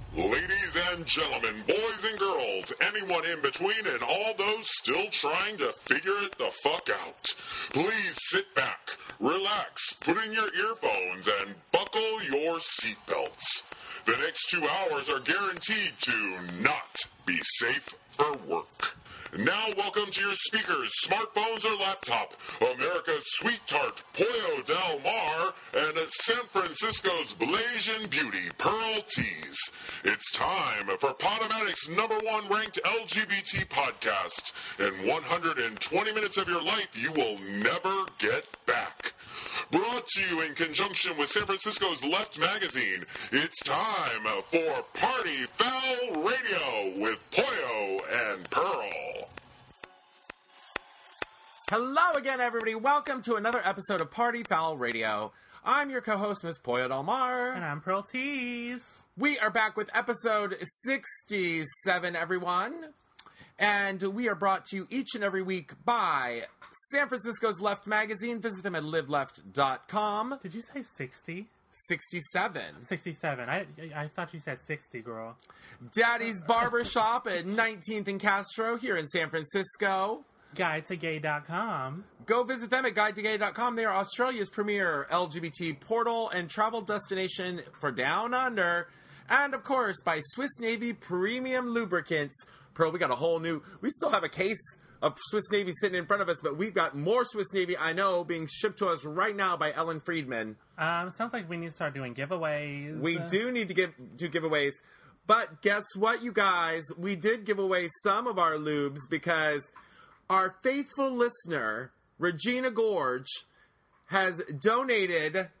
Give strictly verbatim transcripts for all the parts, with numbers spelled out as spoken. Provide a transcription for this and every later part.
Ladies and gentlemen, boys and girls, anyone in between, and all those still trying to figure it the fuck out. Please sit back, relax, put in your earphones, and buckle your seatbelts. The next two hours are guaranteed to not be safe for work. Now welcome to your speakers, smartphones or laptop, America's sweet tart, Pollo Del Mar, and San Francisco's Blasian beauty, Pearl Tees. It's time for Podomatic's number one ranked L G B T podcast. In one hundred twenty minutes of your life, you will never get back. Brought to you in conjunction with San Francisco's Left Magazine, it's time for Party Foul Radio with Pollo and Pearl. Hello again, everybody. Welcome to another episode of Party Foul Radio. I'm your co-host, Miss Pollo Del Mar. And I'm Pearl Tees. We are back with episode sixty-seven, everyone. And we are brought to you each and every week by San Francisco's Left Magazine. Visit them at live left dot com. Did you say sixty? sixty-seven. sixty-seven. I I thought you said sixty, girl. Daddy's Barber Shop at nineteenth and Castro here in San Francisco. guide to gay dot com. Go visit them at guide to gay dot com. They are Australia's premier L G B T portal and travel destination for Down Under. And, of course, by Swiss Navy Premium Lubricants. Pearl, we got a whole new... We still have a case of Swiss Navy sitting in front of us, but we've got more Swiss Navy, I know, being shipped to us right now by Ellen Friedman. Um, sounds like we need to start doing giveaways. We do need to give do giveaways. But guess what, you guys? We did give away some of our lubes because our faithful listener, Regina Gorge, has donated...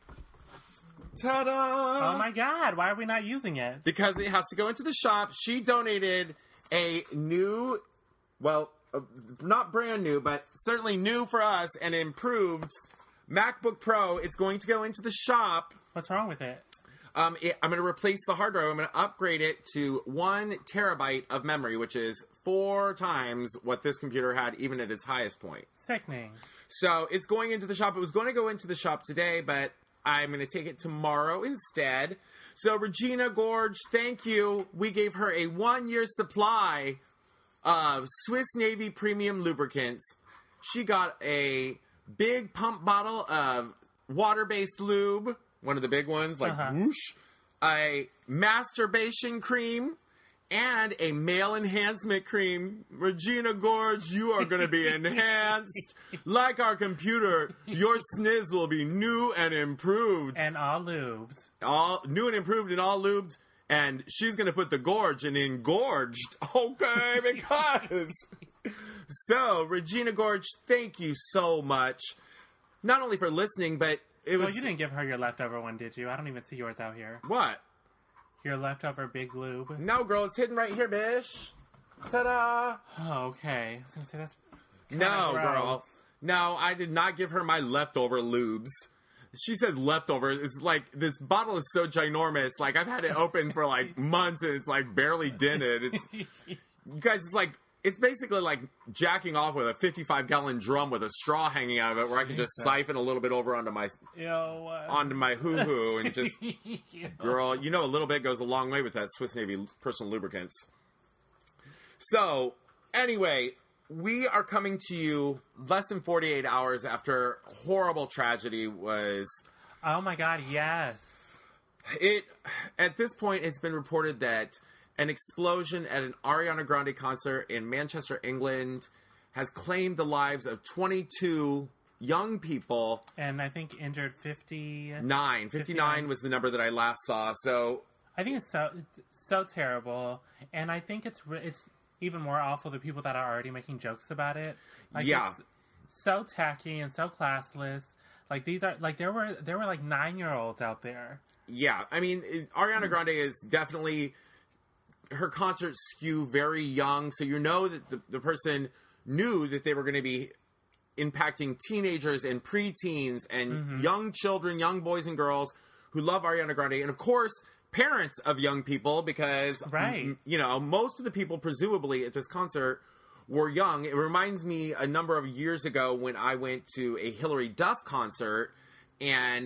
Ta-da! Oh my god, why are we not using it? Because it has to go into the shop. She donated a new, well, uh, not brand new, but certainly new for us and improved MacBook Pro. It's going to go into the shop. What's wrong with it? Um, it, I'm going to replace the hard drive. I'm going to upgrade it to one terabyte of memory, which is four times what this computer had, even at its highest point. Sickening. So it's going into the shop. It was going to go into the shop today, but I'm going to take it tomorrow instead. So Regina Gorge, thank you. We gave her a one-year supply of Swiss Navy Premium Lubricants. She got a big pump bottle of water-based lube, one of the big ones, like uh-huh. whoosh, a masturbation cream, and a male enhancement cream. Regina Gorge, you are going to be enhanced. Like our computer, your sniz will be new and improved. And all lubed. All new and improved and all lubed. And she's going to put the gorge in engorged. Okay, because... So, Regina Gorge, thank you so much. Not only for listening, but it was... Well, you didn't give her your leftover one, did you? I don't even see yours out here. What? Your leftover big lube. No, girl, it's hidden right here, bish. Ta-da! Oh, okay. I was going to say, that's No, gross. girl. No, I did not give her my leftover lubes. She says leftover. It's like, this bottle is so ginormous. Like, I've had it open for, like, months, and it's, like, barely dented. It's, you guys, it's like, it's basically like jacking off with a fifty-five gallon drum with a straw hanging out of it, where I can just siphon a little bit over onto my Ew, uh... onto my hoo-hoo and just... Girl, you know a little bit goes a long way with that Swiss Navy personal lubricants. So, anyway, we are coming to you less than forty-eight hours after horrible tragedy was... Oh my god, yes. It, at this point, it's been reported that an explosion at an Ariana Grande concert in Manchester, England, has claimed the lives of twenty-two young people. And I think injured fifty... Nine. fifty-nine, fifty-nine was the number that I last saw, so... I think it's so so terrible, and I think it's re- it's even more awful the people that are already making jokes about it. Like, yeah. It's so tacky and so classless. Like, these are... Like, there were, there were like, nine-year-olds out there. Yeah. I mean, it, Ariana Grande is definitely... Her concerts skew very young, so you know that the, the person knew that they were going to be impacting teenagers and preteens and mm-hmm. young children, young boys and girls who love Ariana Grande. And, of course, parents of young people, because, right. m- you know, most of the people presumably at this concert were young. It reminds me a number of years ago when I went to a Hillary Duff concert, and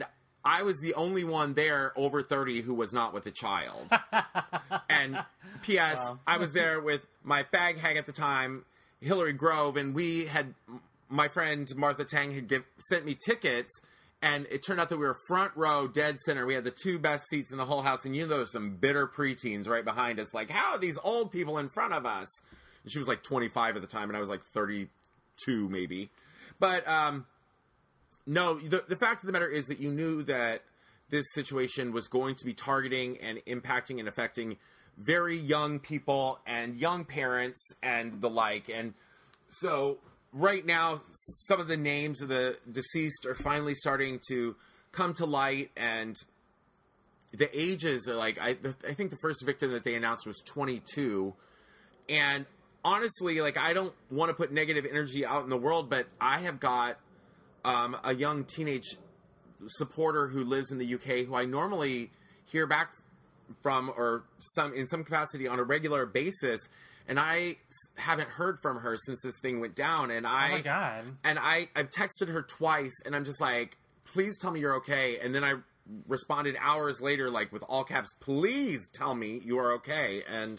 I was the only one there over thirty who was not with a child. And P S. Wow. I was there with my fag hag at the time, Hillary Grove, and we had, my friend Martha Tang had give, sent me tickets, and it turned out that we were front row, dead center. We had the two best seats in the whole house, and you know there was some bitter preteens right behind us, like, how are these old people in front of us? And she was like twenty-five at the time, and I was like thirty-two maybe. But, um... No, the, the fact of the matter is that you knew that this situation was going to be targeting and impacting and affecting very young people and young parents and the like. And so right now, some of the names of the deceased are finally starting to come to light, and the ages are like, I, I think the first victim that they announced was twenty-two. And honestly, like, I don't want to put negative energy out in the world, but I have got Um, a young teenage supporter who lives in the U K who I normally hear back from or some in some capacity on a regular basis, and I haven't heard from her since this thing went down. And I, oh my God. and I, I've texted her twice, and I'm just like, please tell me you're okay. And then I responded hours later, like with all caps, please tell me you are okay. And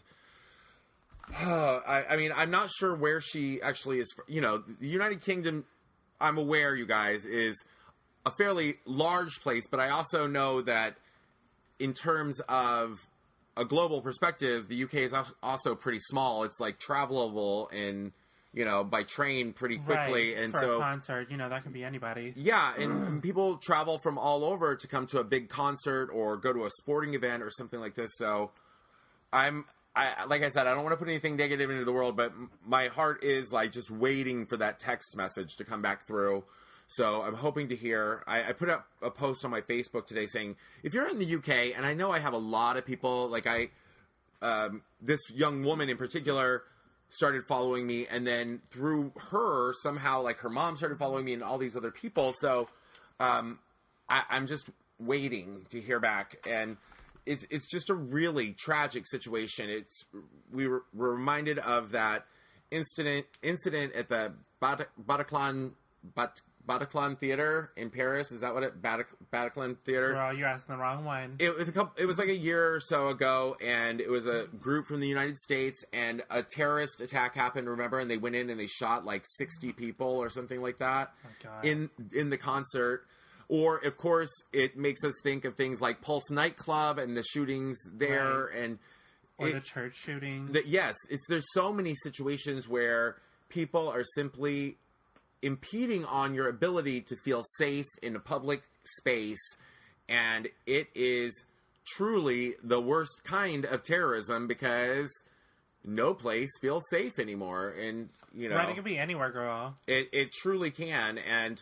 uh, I, I mean, I'm not sure where she actually is. You know, the United Kingdom, I'm aware, you guys, is a fairly large place, but I also know that in terms of a global perspective, the U K is also pretty small. It's like travelable in, you know, by train pretty quickly. Right. And For so a concert, you know, that can be anybody. Yeah, and people travel from all over to come to a big concert or go to a sporting event or something like this. So I'm, I, like I said, I don't want to put anything negative into the world, but my heart is like just waiting for that text message to come back through. So I'm hoping to hear. I, I put up a post on my Facebook today saying, if you're in the U K, and I know I have a lot of people, like I, um, this young woman in particular started following me, and then through her, somehow, like her mom started following me and all these other people. So um, I, I'm just waiting to hear back. And It's it's just a really tragic situation. It's we were, were reminded of that incident incident at the Bat, Bataclan Bat, Bataclan Theater in Paris. Is that what it Bat, Bataclan Theater? Girl, you're asking the wrong one. It was a couple. It was like a year or so ago, and it was a group from the United States, and a terrorist attack happened. Remember, and they went in and they shot like sixty people or something like that Oh, God. in in the concert. Or, of course, it makes us think of things like Pulse nightclub and the shootings there, Right. and Or it, the church shooting. the, yes, it's there's so many situations where people are simply impeding on your ability to feel safe in a public space, and it is truly the worst kind of terrorism because no place feels safe anymore, and you know, Right, it could be anywhere, girl. it it truly can. And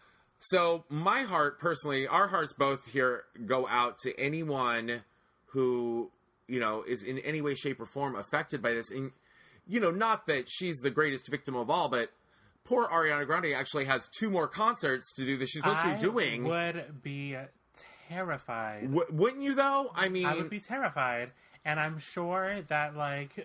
so my heart, personally, our hearts both here go out to anyone who, you know, is in any way, shape, or form affected by this. And, you know, not that she's the greatest victim of all, but poor Ariana Grande actually has two more concerts to do that she's supposed I to be doing. would be terrified. W- wouldn't you, though? I mean... I would be terrified. And I'm sure that, like,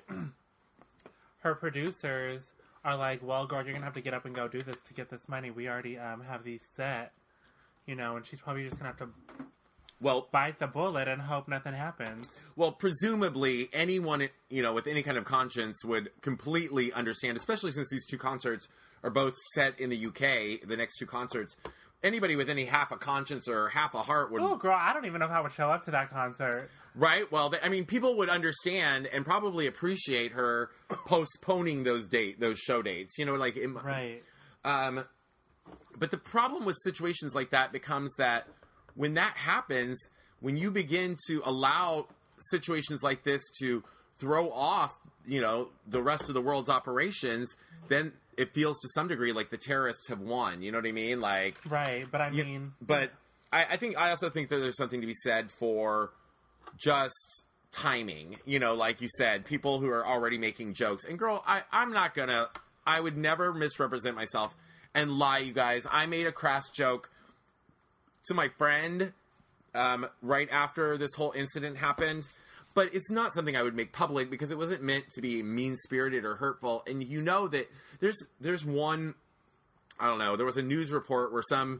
her producers are like, well, girl, you're going to have to get up and go do this to get this money. We already um, have these set, you know, and she's probably just going to have to well, bite the bullet and hope nothing happens. Well, presumably anyone, you know, with any kind of conscience would completely understand, especially since these two concerts are both set in the U K, the next two concerts. Anybody with any half a conscience or half a heart would... Oh, girl, I don't even know if I would show up to that concert. Right? Well, they, I mean, people would understand and probably appreciate her postponing those date, those show dates. You know, like... It, Right. Um, but the problem with situations like that becomes that when that happens, when you begin to allow situations like this to throw off, you know, the rest of the world's operations, then it feels to some degree like the terrorists have won. You know what I mean? Like... Right, but I you- mean... But I, I think, I also think that there's something to be said for just timing. You know, like you said, people who are already making jokes. And girl, I, I'm not gonna, I would never misrepresent myself and lie, you guys. I made a crass joke to my friend um, right after this whole incident happened. But it's not something I would make public because it wasn't meant to be mean-spirited or hurtful. And you know that there's there's one, I don't know, there was a news report where some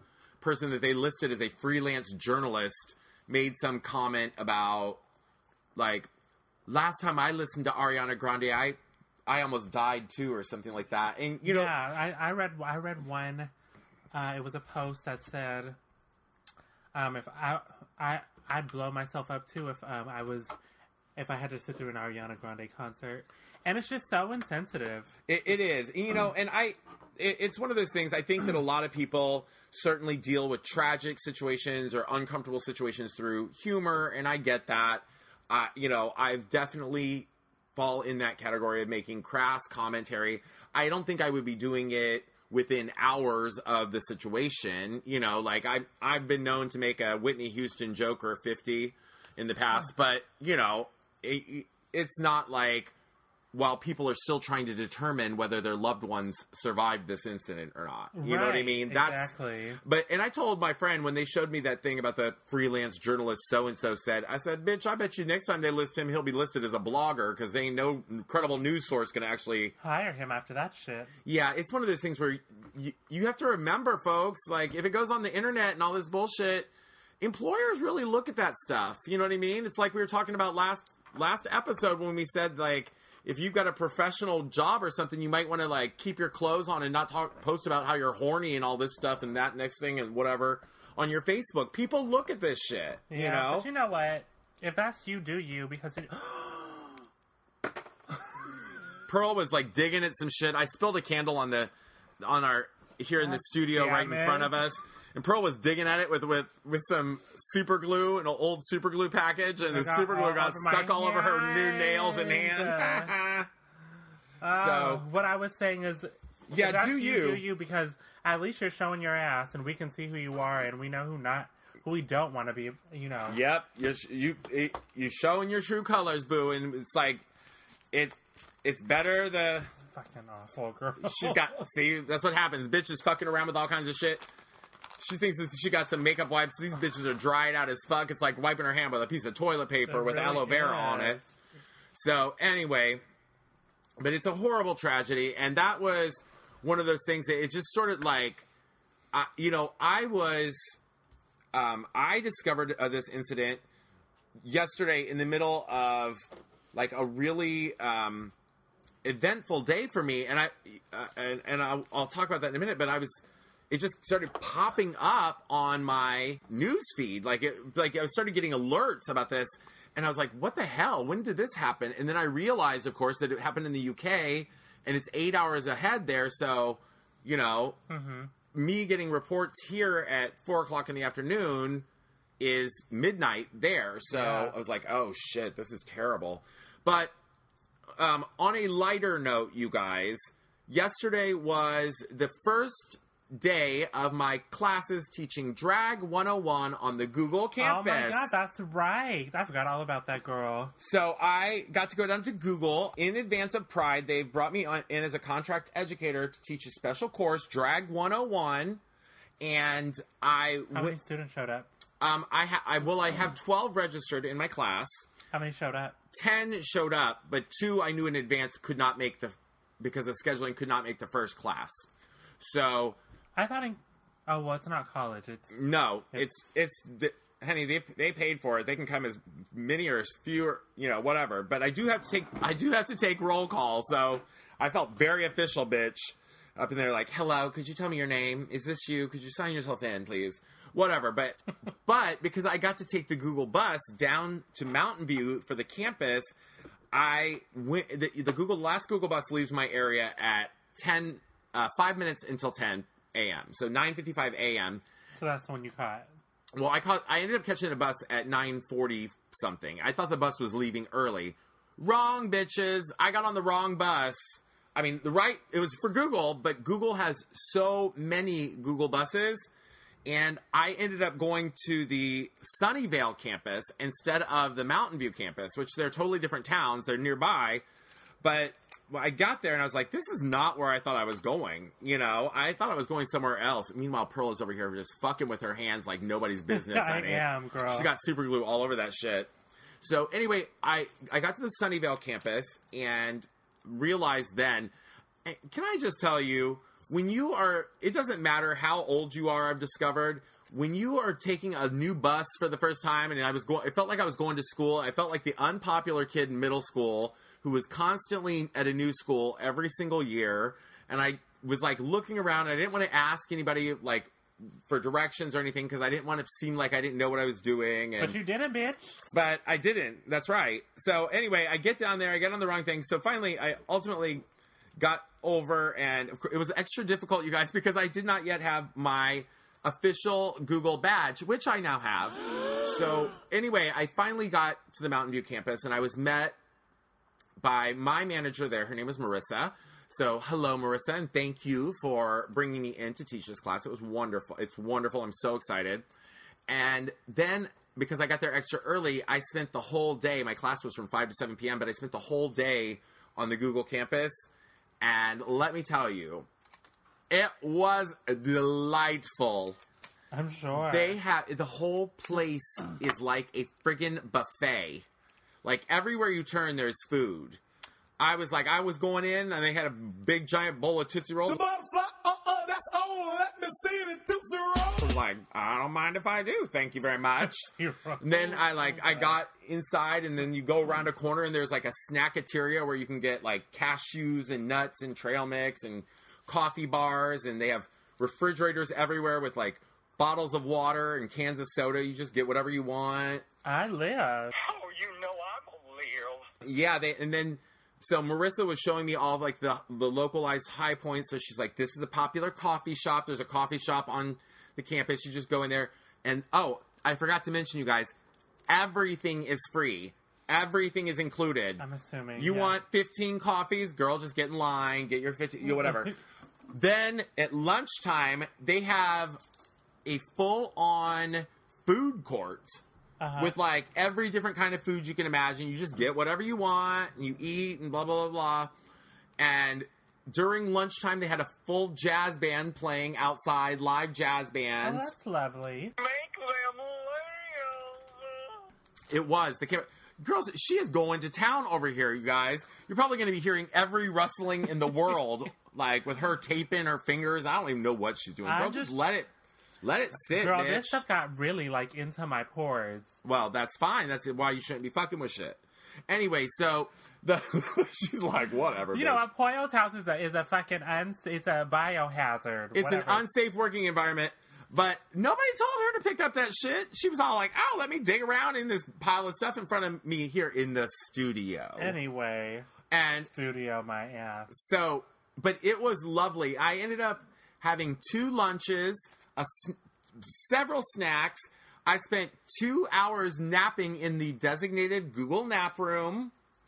person that they listed as a freelance journalist made some comment about, like, last time I listened to Ariana Grande, I I almost died too, or something like that. And you know, yeah, I, I read I read one. Uh, it was a post that said, um, if I I I'd blow myself up too if um, I was if I had to sit through an Ariana Grande concert, and it's just so insensitive. It, it is, you know, and I, it, it's one of those things. I think that a lot of people certainly deal with tragic situations or uncomfortable situations through humor, and I get that. Uh, you know, I've definitely fall in that category of making crass commentary. I don't think I would be doing it within hours of the situation. You know, like I, I've been known to make a Whitney Houston joke or fifty in the past, but you know, it, it's not like while people are still trying to determine whether their loved ones survived this incident or not. You right, know what I mean? That's exactly. But, and I told my friend when they showed me that thing about the freelance journalist so-and-so said, I said, bitch, I bet you next time they list him, he'll be listed as a blogger because ain't no credible news source going to actually hire him after that shit. Yeah, it's one of those things where you, you have to remember, folks, like if it goes on the internet and all this bullshit, employers really look at that stuff. You know what I mean? It's like we were talking about last last episode when we said, like, if you've got a professional job or something, you might want to, like, keep your clothes on and not talk, post about how you're horny and all this stuff and that next thing and whatever on your Facebook. People look at this shit, yeah, you know? But you know what? If that's you, do you, because... It... Pearl was, like, digging at some shit. I spilled a candle on the, on our, here in the studio right in front of us. And Pearl was digging at it with, with, with some super glue, an old super glue package, and the super glue got stuck all over her new nails and hand. uh, so what I was saying is, yeah, that's do you. do you, because at least you're showing your ass, and we can see who you are, and we know who not who we don't want to be. You know. Yep, you're, you you showing your true colors, boo, and it's like it. It's better the. It's fucking awful, girl. She's got. See, that's what happens. Bitches fucking around with all kinds of shit. She thinks that she got some makeup wipes. These bitches are dried out as fuck. It's like wiping her hand with a piece of toilet paper It with really aloe vera is. on it. So anyway, but it's a horrible tragedy, and that was one of those things that it just sort of like, uh, you know, I was, um, I discovered uh, this incident yesterday in the middle of like a really um, eventful day for me, and I uh, and, and I'll, I'll talk about that in a minute. But I was. It just started popping up on my news feed. Like, it, like I started getting alerts about this, and I was like, what the hell? When did this happen? And then I realized, of course, that it happened in the U K, and it's eight hours ahead there. So, you know, mm-hmm. me getting reports here at four o'clock in the afternoon is midnight there. So yeah. I was like, oh, shit, this is terrible. But um, on a lighter note, you guys, yesterday was the first day of my classes teaching Drag one oh one on the Google campus. Oh my god, that's right. I forgot all about that girl. So I got to go down to Google in advance of Pride. They brought me on, in as a contract educator to teach a special course, Drag one oh one, and I How many students showed up? Um, I, ha- I well, I have twelve registered in my class. How many showed up? ten showed up, but two I knew in advance could not make the because of scheduling could not make the first class. So. I thought in... Oh, well, it's not college. It's No, it's... It's... it's the, honey, they they paid for it. They can come as many or as few, you know, whatever. But I do have to take... I do have to take roll call, so I felt very official, bitch. Up in there like, hello, could you tell me your name? Is this you? Could you sign yourself in, please? Whatever. But, but because I got to take the Google bus down to Mountain View for the campus, I went... The, the Google last Google bus leaves my area at ten... Uh, five minutes until ten a.m. So nine fifty-five a.m. So that's the one you caught. Well, I caught. I ended up catching a bus at nine forty something. I thought the bus was leaving early. Wrong, bitches. I got on the wrong bus. I mean, the right. It was for Google, but Google has so many Google buses, and I ended up going to the Sunnyvale campus instead of the Mountain View campus, which they're totally different towns. They're nearby, but. Well, I got there and I was like, this is not where I thought I was going. You know, I thought I was going somewhere else. Meanwhile, Pearl is over here just fucking with her hands like nobody's business. I honey. am, girl. She's got super glue all over that shit. So anyway, I, I got to the Sunnyvale campus and realized then, can I just tell you, when you are, it doesn't matter how old you are, I've discovered, when you are taking a new bus for the first time, and I was going, it felt like I was going to school. I felt like the unpopular kid in middle school who was constantly at a new school every single year. And I was like looking around. And I didn't want to ask anybody like for directions or anything because I didn't want to seem like I didn't know what I was doing. And, but you didn't, bitch. But I didn't. That's right. So anyway, I get down there. I get on the wrong thing. So finally, I ultimately got over, and of course, it was extra difficult, you guys, because I did not yet have my official Google badge, which I now have. So anyway, I finally got to the Mountain View campus, and I was met by my manager there. Her name was Marissa. So hello, Marissa, and thank you for bringing me in to teach this class. It was wonderful. It's wonderful. I'm so excited. And then, because I got there extra early, I spent the whole day, my class was from five to seven p.m., but I spent the whole day on the Google campus. And let me tell you, it was delightful. I'm sure. They have, the whole place is like a friggin' buffet. Like, everywhere you turn, there's food. I was like, I was going in, and they had a big, giant bowl of Tootsie Rolls. The butterfly, uh-uh, that's all. Let me see the Tootsie Rolls. I was like, I don't mind if I do. Thank you very much. And then I, like, I got inside, and then you go around a corner, and there's, like, a snackateria where you can get, like, cashews and nuts and trail mix and coffee bars, and they have refrigerators everywhere with, like, bottles of water and cans of soda. You just get whatever you want. I live. Oh, you know I'm live. Yeah, they, and then, so Marissa was showing me all of, like, the, the localized high points. So she's like, this is a popular coffee shop. There's a coffee shop on the campus. You just go in there. And, oh, I forgot to mention, you guys, everything is free. Everything is included. I'm assuming. You yeah. want fifteen coffees? Girl, just get in line. Get your fifteen, you know, whatever. Then, at lunchtime, they have a full-on food court. Uh-huh. With, like, every different kind of food you can imagine. You just get whatever you want, and you eat, and blah, blah, blah, blah. And during lunchtime, they had a full jazz band playing outside, live jazz band. Oh, that's lovely. Make them live. It was. The camera... Girls, she is going to town over here, you guys. You're probably going to be hearing every rustling in the world, like, with her taping her fingers. I don't even know what she's doing. Girl, just, just let it... Let it sit, Girl, bitch. this stuff got really, like, into my pores. Well, that's fine. That's why you shouldn't be fucking with shit. Anyway, so the she's like, whatever. You bitch. know what? Pollo's house is a is a fucking uns it's a biohazard. It's whatever. an unsafe working environment. But nobody told her to pick up that shit. She was all like, "Oh, let me dig around in this pile of stuff in front of me here in the studio." Anyway, and studio my ass. So, but it was lovely. I ended up having two lunches, a, several snacks. I spent two hours napping in the designated Google nap room.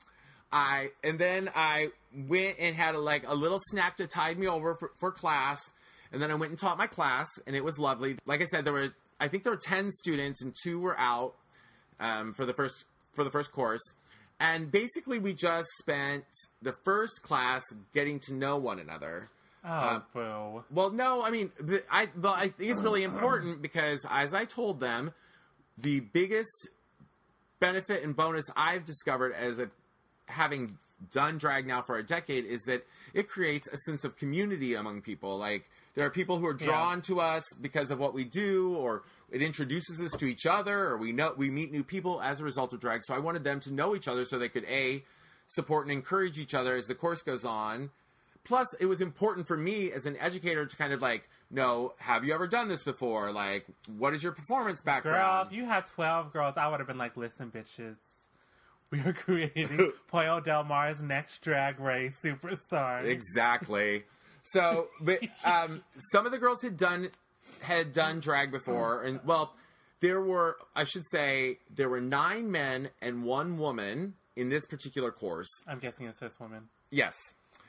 I and then I went and had a, like a little snack to tide me over for, for class. And then I went and taught my class, and it was lovely. Like I said, there were I think there were ten students, and two were out um, for the first for the first course. And basically, we just spent the first class getting to know one another. Oh, uh, boo. Well, no, I mean, the, I, the, I think it's really important because, as I told them, the biggest benefit and bonus I've discovered as a having done drag now for a decade is that it creates a sense of community among people. Like, there are people who are drawn yeah. to us because of what we do, or it introduces us to each other, or we know we meet new people as a result of drag. So I wanted them to know each other so they could, A, support and encourage each other as the course goes on. Plus, it was important for me as an educator to kind of like know, have you ever done this before? Like, what is your performance background? Girl, if you had twelve girls, I would have been like, listen, bitches. We are creating Pollo Del Mar's next Drag Race superstar. Exactly. So, but um, some of the girls had done had done drag before, and well, there were I should say there were nine men and one woman in this particular course. I'm guessing it's this woman. Yes,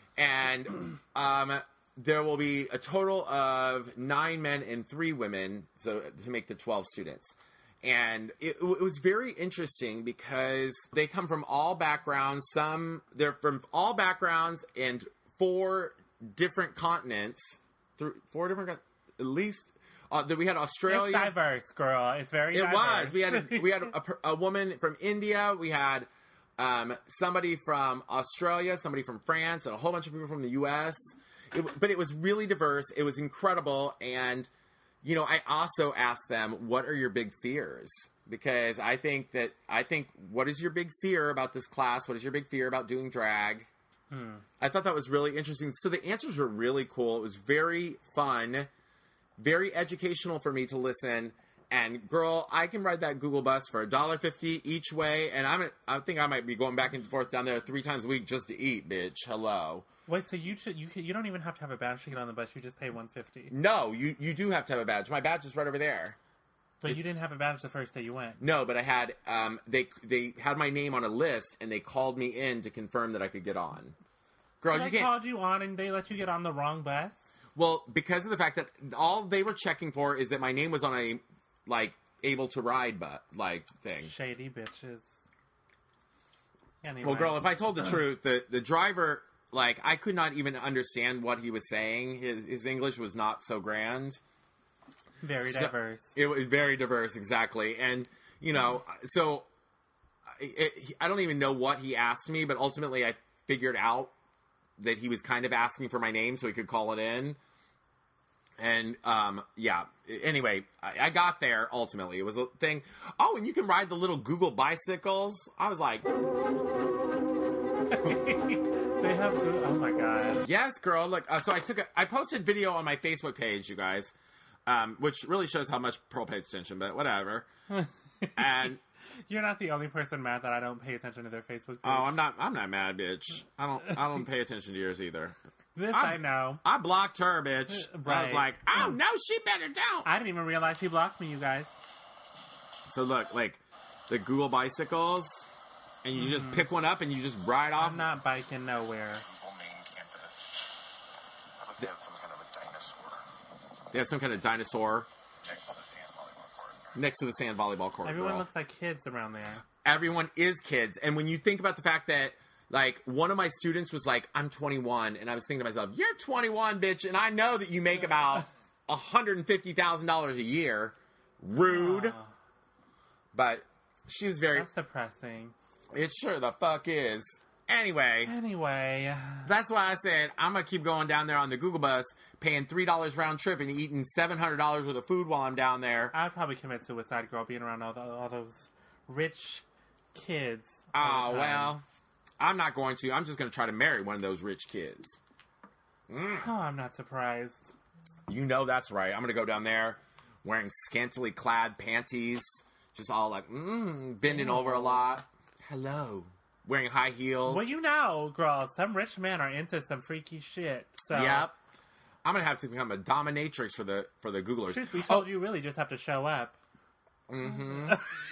and um, there will be a total of nine men and three women, so to make the twelve students. And it, it was very interesting because they come from all backgrounds. Some they're from all backgrounds and four different continents. Through four different, at least. Uh, we had Australia. It's diverse, girl. It's very. It diverse. was. We had a, we had a, a, a woman from India. We had um, somebody from Australia, somebody from France, and a whole bunch of people from the U S. It, but it was really diverse. It was incredible, and you know, I also asked them, what are your big fears? Because I think that, I think, what is your big fear about this class? What is your big fear about doing drag? Hmm. I thought that was really interesting. So the answers were really cool. It was very fun, very educational for me to listen. And girl, I can ride that Google bus for a dollar fifty each way. And I'm, I think I might be going back and forth down there three times a week just to eat, bitch. Hello. Wait, so you should, you you don't even have to have a badge to get on the bus. You just pay one fifty. No, you you do have to have a badge. My badge is right over there. But it, you didn't have a badge the first day you went. No, but I had um they they had my name on a list and they called me in to confirm that I could get on. Girl, so you they can't. called you on and they let you get on the wrong bus. Well, because of the fact that all they were checking for is that my name was on a like able to ride but like thing. Shady bitches. Anyway. Well, girl, if I told the truth, the the driver. Like, I could not even understand what he was saying. His his English was not so grand. Very so, diverse. It was very diverse, exactly. And, you know, so it, it, I don't even know what he asked me, but ultimately I figured out that he was kind of asking for my name so he could call it in. And, um, yeah. Anyway, I, I got there, ultimately. It was a thing. Oh, and you can ride the little Google bicycles. I was like... They have to. Oh my god. Yes, girl. Look, uh, so I took a, I posted video on my Facebook page, you guys, um, which really shows how much Pearl pays attention. But whatever. And you're not the only person mad that I don't pay attention to their Facebook page. Oh, I'm not. I'm not mad, bitch. I don't. I don't pay attention to yours either. This I, I know. I blocked her, bitch. Right. I was like, oh no, she better don't. I didn't even realize she blocked me, you guys. So look, like the Google bicycles. And you just pick one up and you just ride off. I'm not biking nowhere. They, they have some kind of dinosaur next to the sand volleyball court. Everyone girl. looks like kids around there. Everyone is kids. And when you think about the fact that, like, one of my students was like, I'm twenty-one. And I was thinking to myself, you're twenty-one, bitch. And I know that you make about one hundred fifty thousand dollars a year. Rude. Aww. But she was very... That's depressing. It sure the fuck is. Anyway. Anyway. That's why I said I'm going to keep going down there on the Google bus, paying three dollars round trip and eating seven hundred dollars worth of food while I'm down there. I'd probably commit suicide, girl, being around all, the, all those rich kids. Oh, well, I'm not going to. I'm just going to try to marry one of those rich kids. Mm. Oh, I'm not surprised. You know that's right. I'm going to go down there wearing scantily clad panties, just all like, mm, bending Ew. over a lot. Hello. Wearing high heels. Well, you know, girl, some rich men are into some freaky shit. So. Yep. I'm gonna have to become a dominatrix for the for the Googlers. Truth be told, oh. you really just have to show up. Mm-hmm.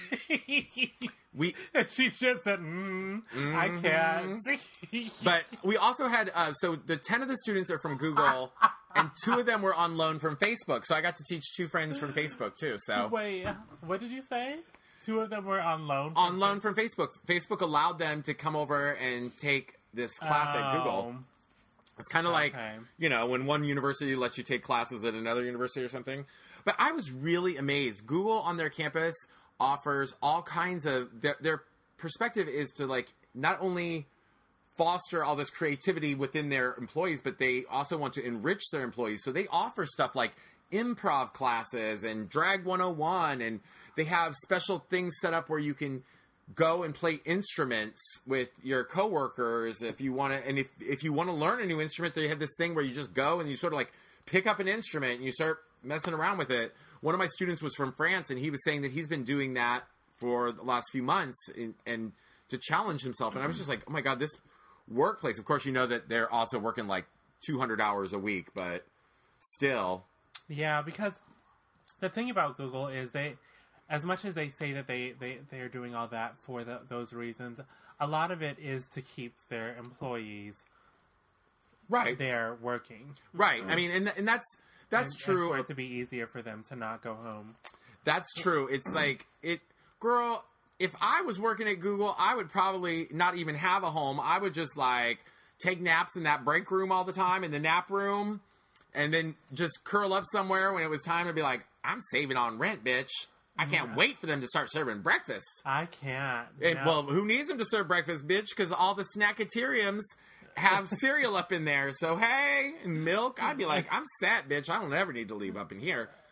we she just said, mm, mm-hmm. I can't. But we also had uh, so the ten of the students are from Google, and two of them were on loan from Facebook. So I got to teach two friends from Facebook too. So wait, what did you say? Two of them were on loan? From on loan from Facebook. Facebook allowed them to come over and take this class oh. at Google. It's kind of okay. like, you know, when one university lets you take classes at another university or something. But I was really amazed. Google on their campus offers all kinds of... Their, their perspective is to, like, not only foster all this creativity within their employees, but they also want to enrich their employees. So they offer stuff like improv classes and Drag one oh one, and they have special things set up where you can go and play instruments with your coworkers if you want to. And if, if you want to learn a new instrument, they have this thing where you just go and you sort of like pick up an instrument and you start messing around with it. One of my students was from France, and he was saying that he's been doing that for the last few months in, and to challenge himself. And I was just like, oh my God, this workplace. Of course, you know that they're also working like two hundred hours a week, but still. Yeah, because the thing about Google is they, as much as they say that they, they, they are doing all that for the, those reasons, a lot of it is to keep their employees right there working. Right. I mean, and and that's that's and, true. And for it to be easier for them to not go home. That's true. It's like, it, girl, if I was working at Google, I would probably not even have a home. I would just like take naps in that break room all the time, in the nap room, and then just curl up somewhere when it was time to be like, I'm saving on rent, bitch. I can't yeah. wait for them to start serving breakfast. I can't. And, no. Well, who needs them to serve breakfast, bitch? Because all the snackatariums have cereal up in there. So, hey, and milk. I'd be like, I'm set, bitch. I don't ever need to leave up in here.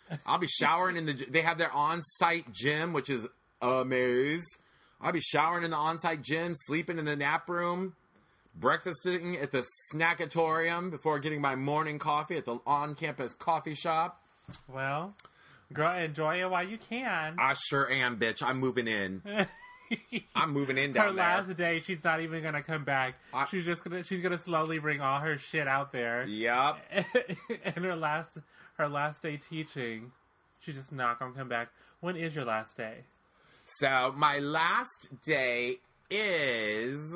I'll be showering in the. They have their on-site gym, which is amaze. I'll be showering in the on-site gym, sleeping in the nap room, breakfasting at the snackatorium before getting my morning coffee at the on-campus coffee shop. Well, girl, enjoy it while you can. I sure am, bitch. I'm moving in. I'm moving in down her there. last day, she's not even gonna come back. I- she's just gonna she's gonna slowly bring all her shit out there. Yep. And her last her last day teaching, she's just not gonna come back. When is your last day? So my last day is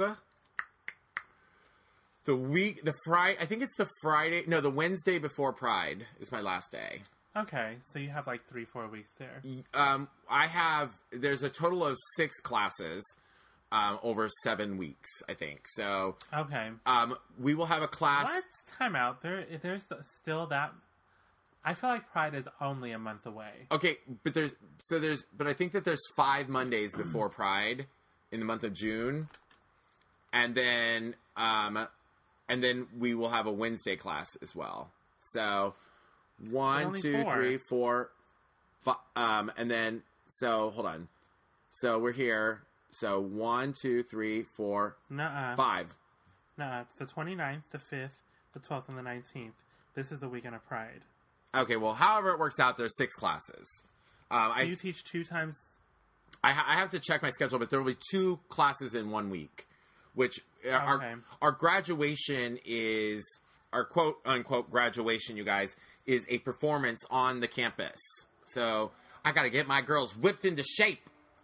the week, the Friday. I think it's the Friday. No, the Wednesday before Pride is my last day. Okay, so you have like three, four weeks there. Um, I have. There's a total of six classes um, over seven weeks, I think. So, Okay. um, we will have a class. What? Time out. There, there's still that. I feel like Pride is only a month away. Okay, but there's so there's but I think that there's five Mondays before Pride in the month of June, and then um, and then we will have a Wednesday class as well. So one, only two, four. three, four, fi- um, and then so hold on. So we're here. So one, two, three, four, Nuh-uh. five. Nuh-uh. The twenty-ninth, the fifth, the twelfth, and the nineteenth. This is the weekend of Pride. Okay, well, however it works out, there's six classes. Um, Do I you teach two times? I, ha- I have to check my schedule, but there will be two classes in one week, which uh, Okay. our our graduation is our quote unquote graduation. You guys is a performance on the campus, so I got to get my girls whipped into shape.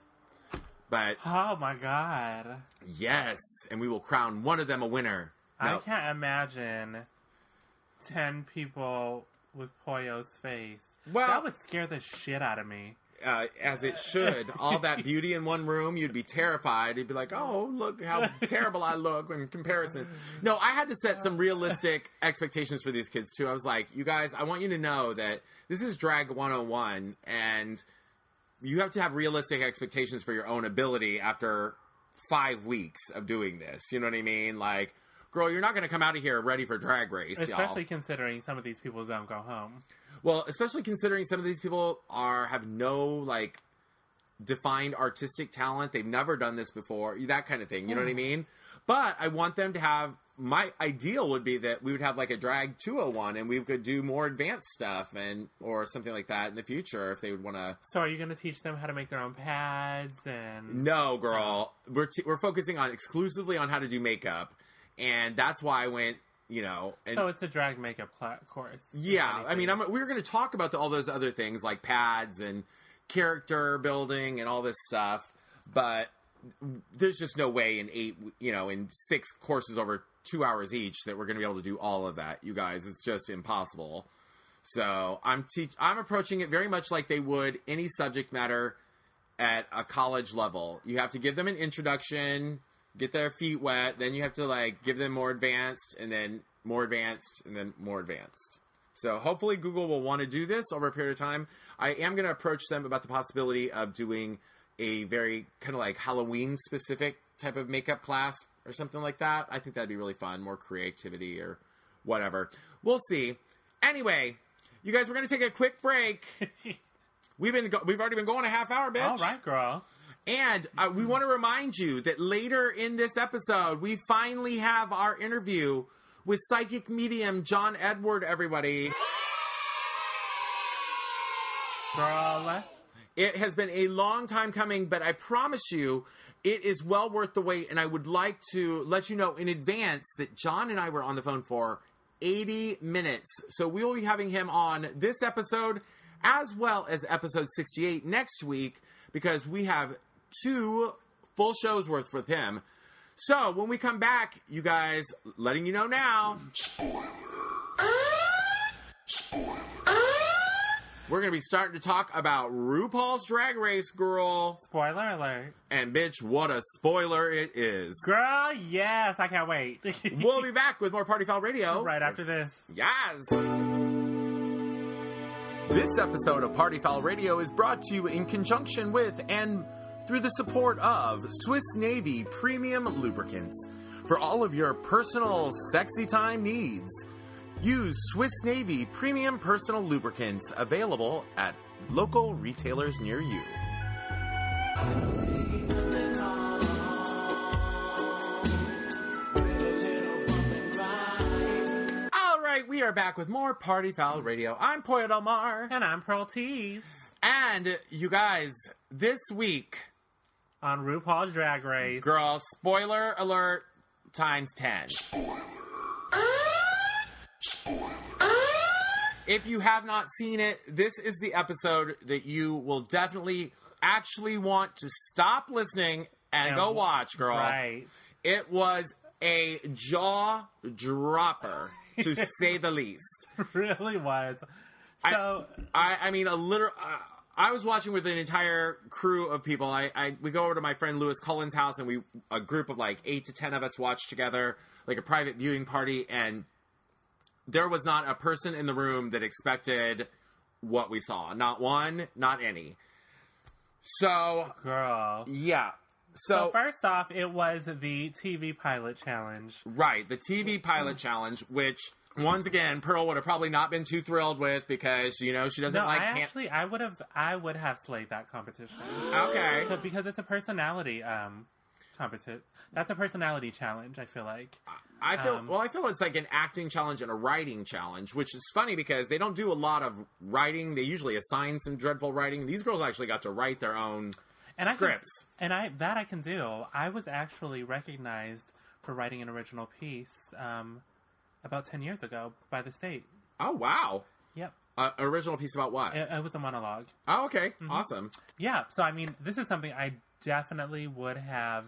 But Oh my god. yes, and we will crown one of them a winner. I No, can't imagine ten people with Poyo's face. Well- that would scare the shit out of me. uh, as it should. All that beauty in one room, you'd be terrified. You'd be like, oh, look how terrible I look in comparison. No, I had to set some realistic expectations for these kids, too. I was like, you guys, I want you to know that this is Drag one oh one, and you have to have realistic expectations for your own ability after five weeks of doing this. You know what I mean? Like, girl, you're not going to come out of here ready for Drag Race, Especially y'all. considering some of these people don't go home. Well, especially considering some of these people are have no like defined artistic talent. They've never done this before, that kind of thing. You know what I mean? But I want them to have. My ideal would be that we would have like a drag two oh one, and we could do more advanced stuff and or something like that in the future if they would want to. So are you going to teach them how to make their own pads and? No, girl, we're t- we're focusing on exclusively on how to do makeup, and that's why I went. You know, and So it's a drag makeup cla- course. yeah, if I mean, anything. I'm, we were going to talk about the, all those other things like pads and character building and all this stuff, but there's just no way in eight, you know, in six courses over two hours each that we're going to be able to do all of that, you guys. It's just impossible. So I'm teach, I'm approaching it very much like they would any subject matter at a college level. You have to give them an introduction, get their feet wet, then you have to like give them more advanced, and then more advanced, and then more advanced. So hopefully Google will want to do this over a period of time. I am going to approach them about the possibility of doing a very kind of like Halloween specific type of makeup class or something like that. I think that'd be really fun, more creativity or whatever. We'll see. Anyway, you guys, we're going to take a quick break. We've been go- we've already been going a half hour, bitch. All right, girl. And uh, we want to remind you that later in this episode, we finally have our interview with psychic medium John Edward, everybody. Girl. It has been a long time coming, but I promise you, it is well worth the wait. And I would like to let you know in advance that John and I were on the phone for eighty minutes. So we will be having him on this episode as well as episode sixty-eight next week, because we have two full shows worth with him. So when we come back, you guys, letting you know now, we're going to be starting to talk about RuPaul's Drag Race, girl. Spoiler alert. And bitch, what a spoiler it is. Girl, yes. I can't wait. We'll be back with more Party Foul Radio. right after this. Yes. This episode of Party Foul Radio is brought to you in conjunction with and through the support of Swiss Navy Premium Lubricants for all of your personal sexy time needs. Use Swiss Navy Premium Personal Lubricants, available at local retailers near you. All right, we are back with more Party Foul Radio. I'm Poya Del Mar. And I'm Pearl T. And you guys, this week, On RuPaul's Drag Race. girl, spoiler alert times ten. If you have not seen it, this is the episode that you will definitely actually want to stop listening and, And- go watch, girl. Right. It was a jaw dropper, to say the least. Really was. So, I, I mean, a literal. Uh, I was watching with an entire crew of people. I, I we go over to my friend Lewis Cullen's house, and we a group of like eight to ten of us watched together, like a private viewing party, and there was not a person in the room that expected what we saw. Not one, not any. So, girl. yeah. So, So, first off, it was the T V Pilot Challenge. right, the T V pilot challenge, which once again Pearl would have probably not been too thrilled with because you know she doesn't No, like. I Cam- actually, I would have, I would have slayed that competition. okay. So, because it's a personality um, competition. That's a personality challenge, I feel like. I feel Um, well. I feel it's like an acting challenge and a writing challenge, which is funny because they don't do a lot of writing. They usually assign some dreadful writing. These girls actually got to write their own and scripts. I can, and I that I can do. I was actually recognized for writing an original piece um, about ten years ago by the state. Oh wow! Yep, Uh, original piece about what? it, it was a monologue. Oh okay, awesome. Yeah, so I mean, this is something I definitely would have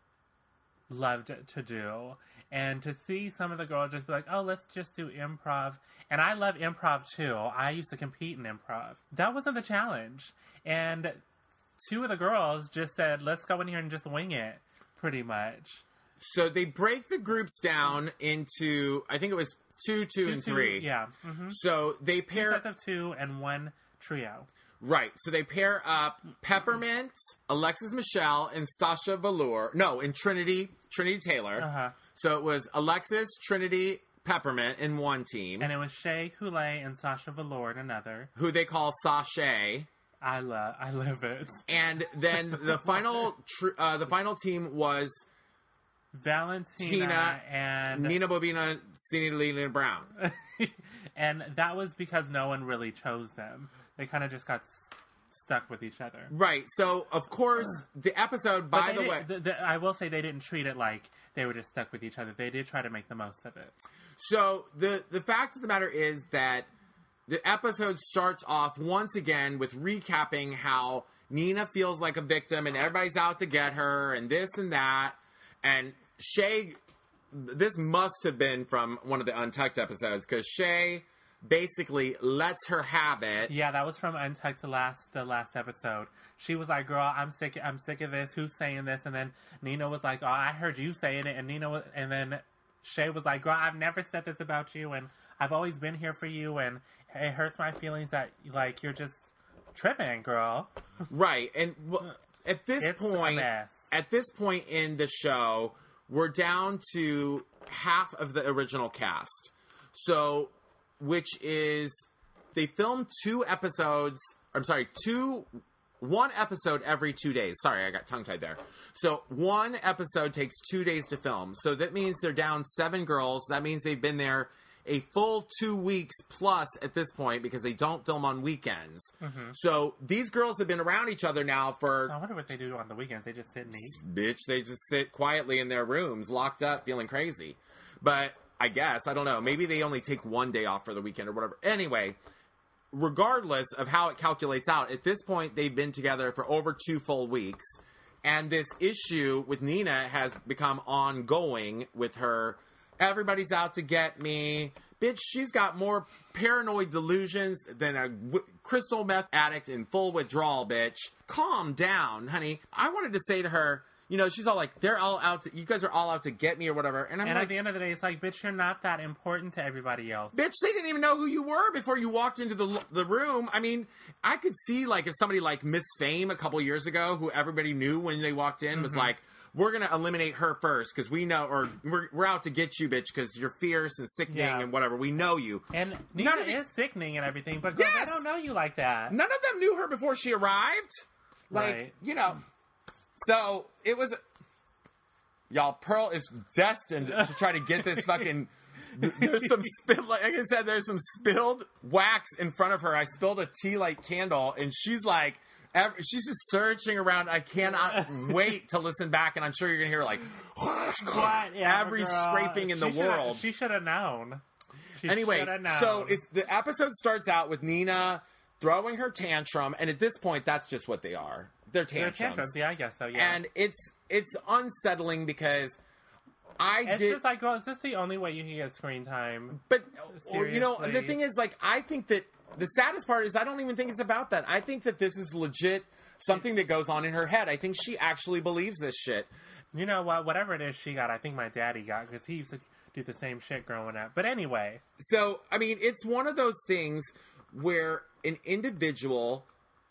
loved to do. And to see some of the girls just be like, oh, let's just do improv. And I love improv too. I used to compete in improv. That wasn't the challenge. And two of the girls just said, let's go in here and just wing it, pretty much. So they break the groups down into I think it was two, two, Two, and two- three. Yeah. Mm-hmm. So they Two pair sets of two and one trio. right. So they pair up Peppermint, Alexis Michelle, and Sasha Velour. No, and Trinity Trinity Taylor. Uh-huh. So it was Alexis, Trinity, Peppermint in one team, And it was Shea Coulee and Sasha Velour in another. who they call Sashay. I love, I live it. And then the final, tr- uh, the final team was Valentina Tina, and Nina Bobina, Cindy Leland Brown. and that was because no one really chose them. They kind of just got s- stuck with each other. Right. So of course the episode. But By they the way, didn't- th- th- I will say they didn't treat it like they were just stuck with each other. They did try to make the most of it. so the the fact of the matter is that the episode starts off once again with recapping how Nina feels like a victim and everybody's out to get her and this and that. And Shay, this must have been from one of the Untucked episodes because Shay basically lets her have it. Yeah, that was from Untucked to last the last episode. She was like, "Girl, I'm sick. I'm sick of this. Who's saying this?" And then Nina was like, "Oh, I heard you saying it." And Nina was, and then Shay was like, "Girl, I've never said this about you, and I've always been here for you, and it hurts my feelings that like you're just tripping, girl." Right. And w- at this It's a point, mess. at this point in the show, we're down to half of the original cast. So, which is, they filmed two episodes, I'm sorry, two, one episode every two days. Sorry, I got tongue-tied there. So, one episode takes two days to film. So, that means they're down seven girls. That means they've been there a full two weeks plus at this point because they don't film on weekends. So, these girls have been around each other now for... So I wonder what they do on the weekends. They just sit and eat. Bitch, they just sit quietly in their rooms, locked up, feeling crazy. But I guess, I don't know, maybe they only take one day off for the weekend or whatever. Anyway, regardless of how it calculates out, at this point, they've been together for over two full weeks. And this issue with Nina has become ongoing with her. Everybody's out to get me. Bitch, she's got more paranoid delusions than a w- crystal meth addict in full withdrawal, bitch. Calm down, honey. I wanted to say to her, you know, she's all like, they're all out to, you guys are all out to get me or whatever. And I'm And like, at the end of the day, it's like, bitch, you're not that important to everybody else. bitch, they didn't even know who you were before you walked into the the room. I mean, I could see, like, if somebody like Miss Fame a couple years ago, who everybody knew when they walked in, was like, we're gonna eliminate her first because we know, or we're we're out to get you, bitch, because you're fierce and sickening Yeah. and whatever. We know you. And Nina None of the- is sickening and everything, but girl, Yes! I don't know you like that. None of them knew her before she arrived. Like, Right. you know. So it was. Y'all, Pearl is destined to try to get this fucking. There's some spill, like I said, there's some spilled wax in front of her. I spilled a tea light candle, and she's like, every, she's just searching around. I cannot wait to listen back, and I'm sure you're gonna hear like What? Yeah, every girl, scraping in the she shoulda- world. She should have known. She Anyway, shoulda known. so it's, the episode starts out with Nina throwing her tantrum, and at this point, that's just what they are. They're They're tantrums. tantrums, yeah, I guess so. Yeah, And it's it's unsettling because I it's did, just like, girl, is this the only way you can get screen time? but or, you know, the Seriously. thing is, like, I think that the saddest part is I don't even think it's about that. I think that this is legit something that goes on in her head. I think she actually believes this shit. You know what? Whatever it is she got, I think my daddy got because he used to do the same shit growing up. But anyway, So, I mean, it's one of those things where an individual.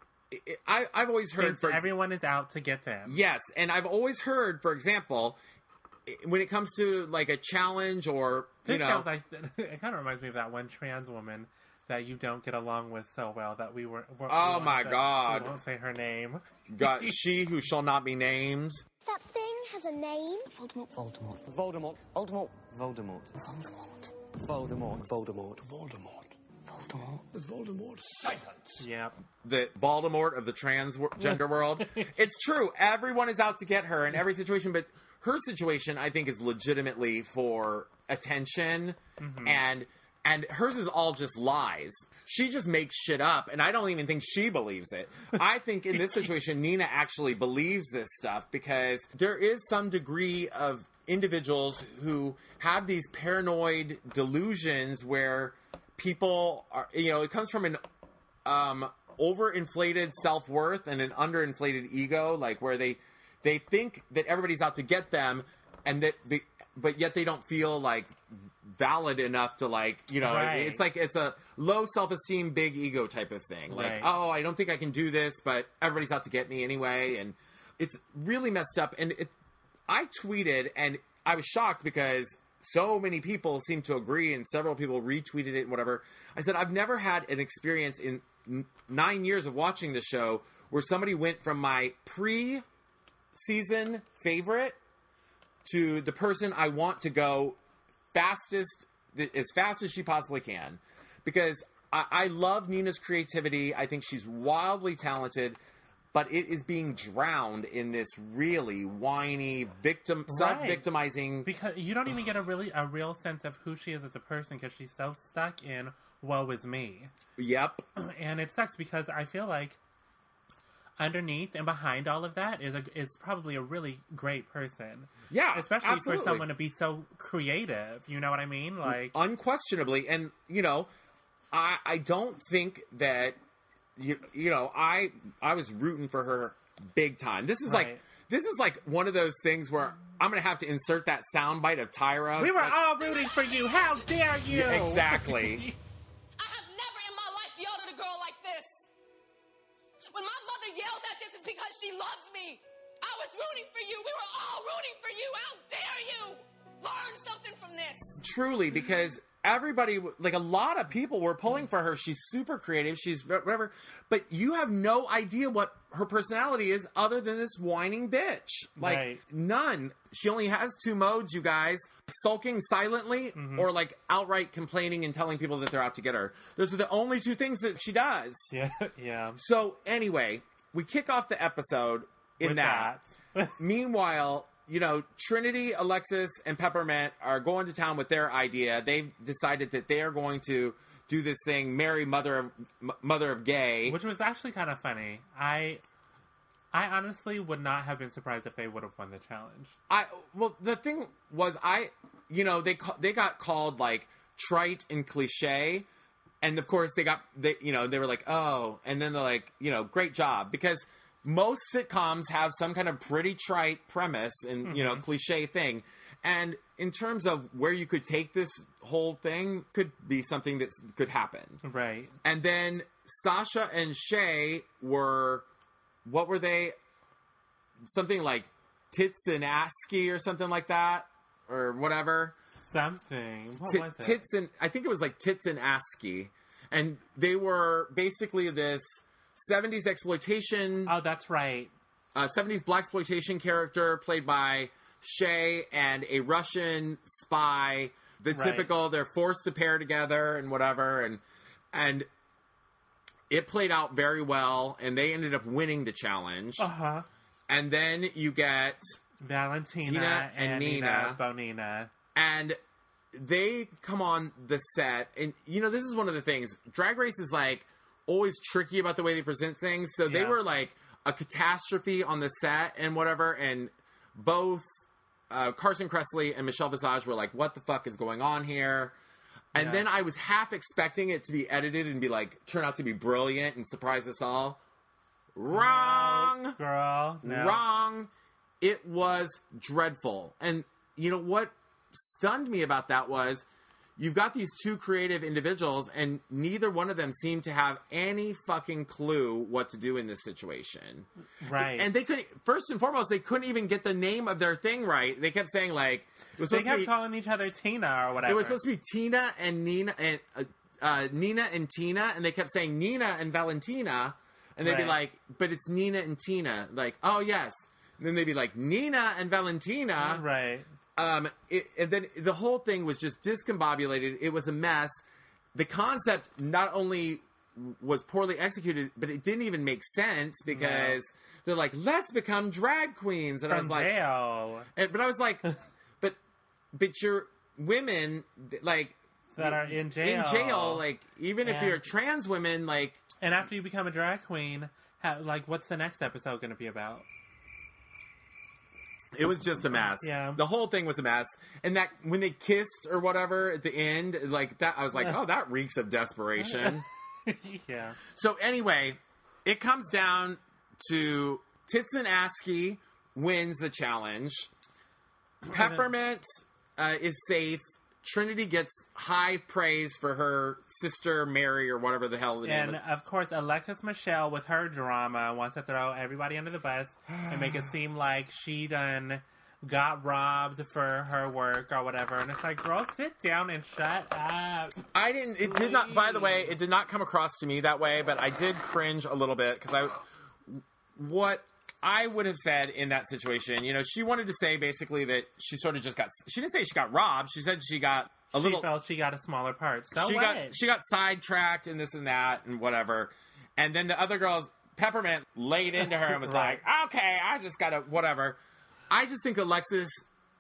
I, I've always heard thinks for ex- everyone is out to get them. yes, and I've always heard, for example, when it comes to like a challenge or you This know, sounds like it kind of reminds me of that one trans woman that you don't get along with so well that we were. were Oh we my won't say- God. we won't say her name. got she who shall not be named. That thing has a name. Voldemort, Voldemort, Voldemort, Voldemort, Voldemort, Voldemort, Voldemort, Voldemort, Voldemort, Voldemort. Voldemort, silence. Yep. The Voldemort of the transgender world. It's true. Everyone is out to get her in every situation, but her situation, I think, is legitimately for attention, Mm-hmm. and and hers is all just lies. She just makes shit up, and I don't even think she believes it. I think in this situation, Nina actually believes this stuff because there is some degree of individuals who have these paranoid delusions where people are, you know, it comes from an um, overinflated self-worth and an underinflated ego, like where they they think that everybody's out to get them, and that they, but yet they don't feel like valid enough to, like, you know, Right. it's like it's a low self-esteem, big ego type of thing. Like, Right. oh, I don't think I can do this, but everybody's out to get me anyway, and it's really messed up. And it, I tweeted, and I was shocked because so many people seem to agree, and several people retweeted it and whatever. I said, I've never had an experience in n- nine years of watching the show where somebody went from my pre-season favorite to the person I want to go fastest, as fast as she possibly can. Because I, I love Nina's creativity. I think she's wildly talented, but it is being drowned in this really whiny, victim, self-victimizing. Because you don't even get a really a real sense of who she is as a person because she's so stuck in woe is me. Yep. And it sucks because I feel like underneath and behind all of that is a, is probably a really great person. Yeah, Especially absolutely. for someone to be so creative. You know what I mean? Like, Unquestionably. And, you know, I I don't think that, you, you know, I I was rooting for her big time. This is like, Right. this is like one of those things where I'm going to have to insert that soundbite of Tyra. we were Like, all rooting for you. How dare you? yeah, exactly. I have never in my life yelled at a girl like this. When my mother yells at this, it's because she loves me. I was rooting for you. We were all rooting for you. How dare you? Learn something from this. Truly, because everybody, like a lot of people were pulling for her. She's super creative. She's whatever. But you have no idea what her personality is other than this whining bitch. Like, Right. none. She only has two modes, you guys. Sulking silently or like outright complaining and telling people that they're out to get her. Those are the only two things that she does. Yeah, yeah. So anyway, we kick off the episode in With that. that. Meanwhile, you know, Trinity, Alexis, and Peppermint are going to town with their idea. They've decided that they are going to do this thing, marry mother of M- mother of gay. Which was actually kind of funny. I I honestly would not have been surprised if they would have won the challenge. I well, the thing was, I you know they ca- they got called like trite and cliche, and of course they got they you know they were like, oh, and then they're like, you know, great job, because most sitcoms have some kind of pretty trite premise and you know cliche thing, and in terms of where you could take this whole thing, could be something that could happen. Right. And then Sasha and Shay were, what were they? Something like Titsin or something like that, or whatever. Something. What T- was it? Tits and I think it was like Tits and ASCII, and they were basically this seventies exploitation, Oh, that's right. uh, seventies blaxploitation character played by Shay and a Russian spy. The Right. typical, they're forced to pair together and whatever, and and it played out very well, and they ended up winning the challenge. Uh huh. And then you get Valentina Tina and, and Nina Nina. Bonina. and they come on the set, and you know, this is one of the things. Drag Race is like always tricky about the way they present things. So they Yeah. were like a catastrophe on the set and whatever, and both uh, Carson Kressley and Michelle Visage were like, what the fuck is going on here? And Yeah. then I was half expecting it to be edited and be like, turn out to be brilliant and surprise us all. Wrong! Girl. No. Wrong. It was dreadful. And you know what stunned me about that was you've got these two creative individuals, and neither one of them seemed to have any fucking clue what to do in this situation. Right. And they couldn't, first and foremost, they couldn't even get the name of their thing right. They kept saying, like, it was they supposed kept to be, calling each other Tina or whatever. it was supposed to be Tina and Nina and uh, uh, Nina and Tina, and they kept saying Nina and Valentina, and they'd be Right. like, but it's Nina and Tina. Like, oh, yes. And then they'd be like, Nina and Valentina. Right. Um, it, and then the whole thing was just discombobulated. It was a mess. The concept not only was poorly executed, but it didn't even make sense because they're like, let's become drag queens. And I was From like, jail. and, but I was like, but, but you're women, like, That are in jail. in jail, like, even if And- you're trans women, like, And after you become a drag queen, how, like, what's the next episode going to be about? it was just a mess. Yeah. The whole thing was a mess. And that, when they kissed or whatever at the end, like, that, I was like, oh, that reeks of desperation. Yeah. So anyway, it comes down to Tits and ASCII wins the challenge. Peppermint uh, is safe. Trinity gets high praise for her sister Mary or whatever the hell the name And of of course, Alexis Michelle with her drama wants to throw everybody under the bus and make it seem like she done got robbed for her work or whatever. And it's like, girl, sit down and shut up. I didn't. It did not. By the way, it did not come across to me that way. But I did cringe a little bit because I, what I would have said in that situation, you know, she wanted to say basically that she sort of just got. She didn't say she got robbed. She said she got a she little. felt she got a smaller part. So she what? got she got sidetracked and this and that and whatever. And then the other girls, Peppermint, laid into her and was Right. like, "Okay, I just gotta whatever." I just think Alexis.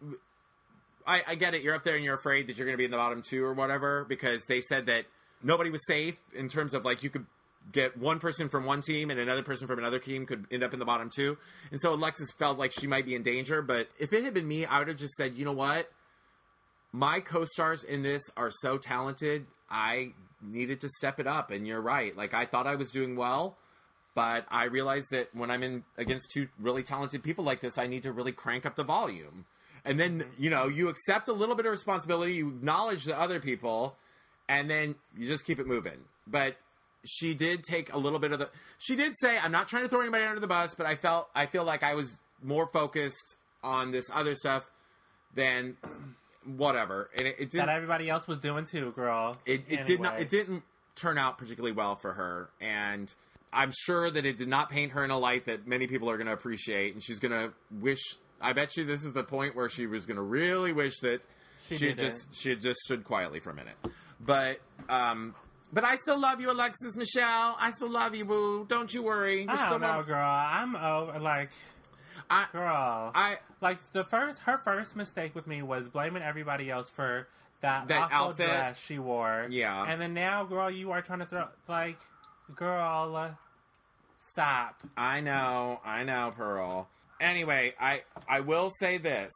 I, I get it. You're up there and you're afraid that you're going to be in the bottom two or whatever because they said that nobody was safe in terms of like you could get one person from one team and another person from another team could end up in the bottom two. And so Alexis felt like she might be in danger. But if it had been me, I would have just said, you know what? My co-stars in this are so talented. I needed to step it up. And you're right. Like I thought I was doing well. But I realized that when I'm in against two really talented people like this, I need to really crank up the volume. And then, you know, you accept a little bit of responsibility, you acknowledge the other people, and then you just keep it moving. But she did take a little bit of the... She did say, I'm not trying to throw anybody under the bus, but I felt I feel like I was more focused on this other stuff than whatever. And it, it that didn't... everybody else was doing too, girl. It, it did not. Anyway. It didn't turn out particularly well for her, and I'm sure that it did not paint her in a light that many people are going to appreciate. And she's going to wish. I bet you this is the point where she was going to really wish that She she, had didn't. just she had just stood quietly for a minute. But um, but I still love you, Alexis Michelle. I still love you, boo. Don't you worry. You're I still don't know, my- girl. I'm over, like, I, girl. I Like, the first, her first mistake with me was blaming everybody else for that, That awful outfit? dress she wore. Yeah. And then now, girl, you are trying to throw, like, girl, uh, stop. I know, I know, Pearl. Anyway, I I will say this.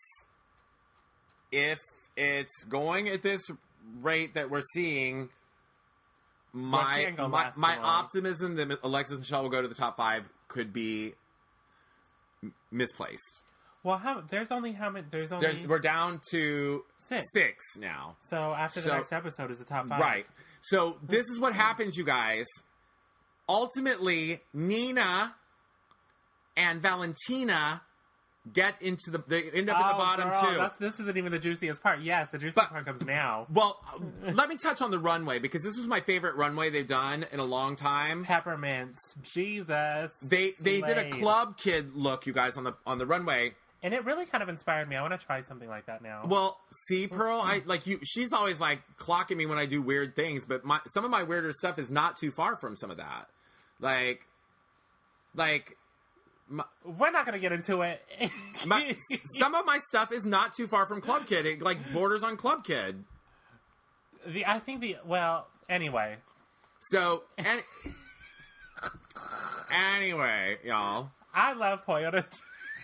If it's going at this rate that we're seeing, my can't go my, last my too long. optimism that Alexis Michelle will go to the top five could be m- misplaced. Well, how, there's only how many, there's only, There's, we're down to Six. six now. so after the so- next episode is the top five. Right. So this is what happens, you guys. Ultimately, Nina and Valentina get into the, they end up in the Oh, bottom girl, too. That's, this isn't even the juiciest part. Yes, the juiciest But- part comes now. Well, let me touch on the runway because this was my favorite runway they've done in a long time. Peppermints, Jesus. They they did a Slade. club kid look, you guys, on the on the runway. And it really kind of inspired me. I want to try something like that now. Well, see, Pearl, I like you. She's always like clocking me when I do weird things, but my some of my weirder stuff is not too far from some of that. Like, like. My, We're not going to get into it. my, some of my stuff is not too far from Club Kid. It like borders on Club Kid. the I think the well anyway. So, any, anyway, y'all. I love Poyo to.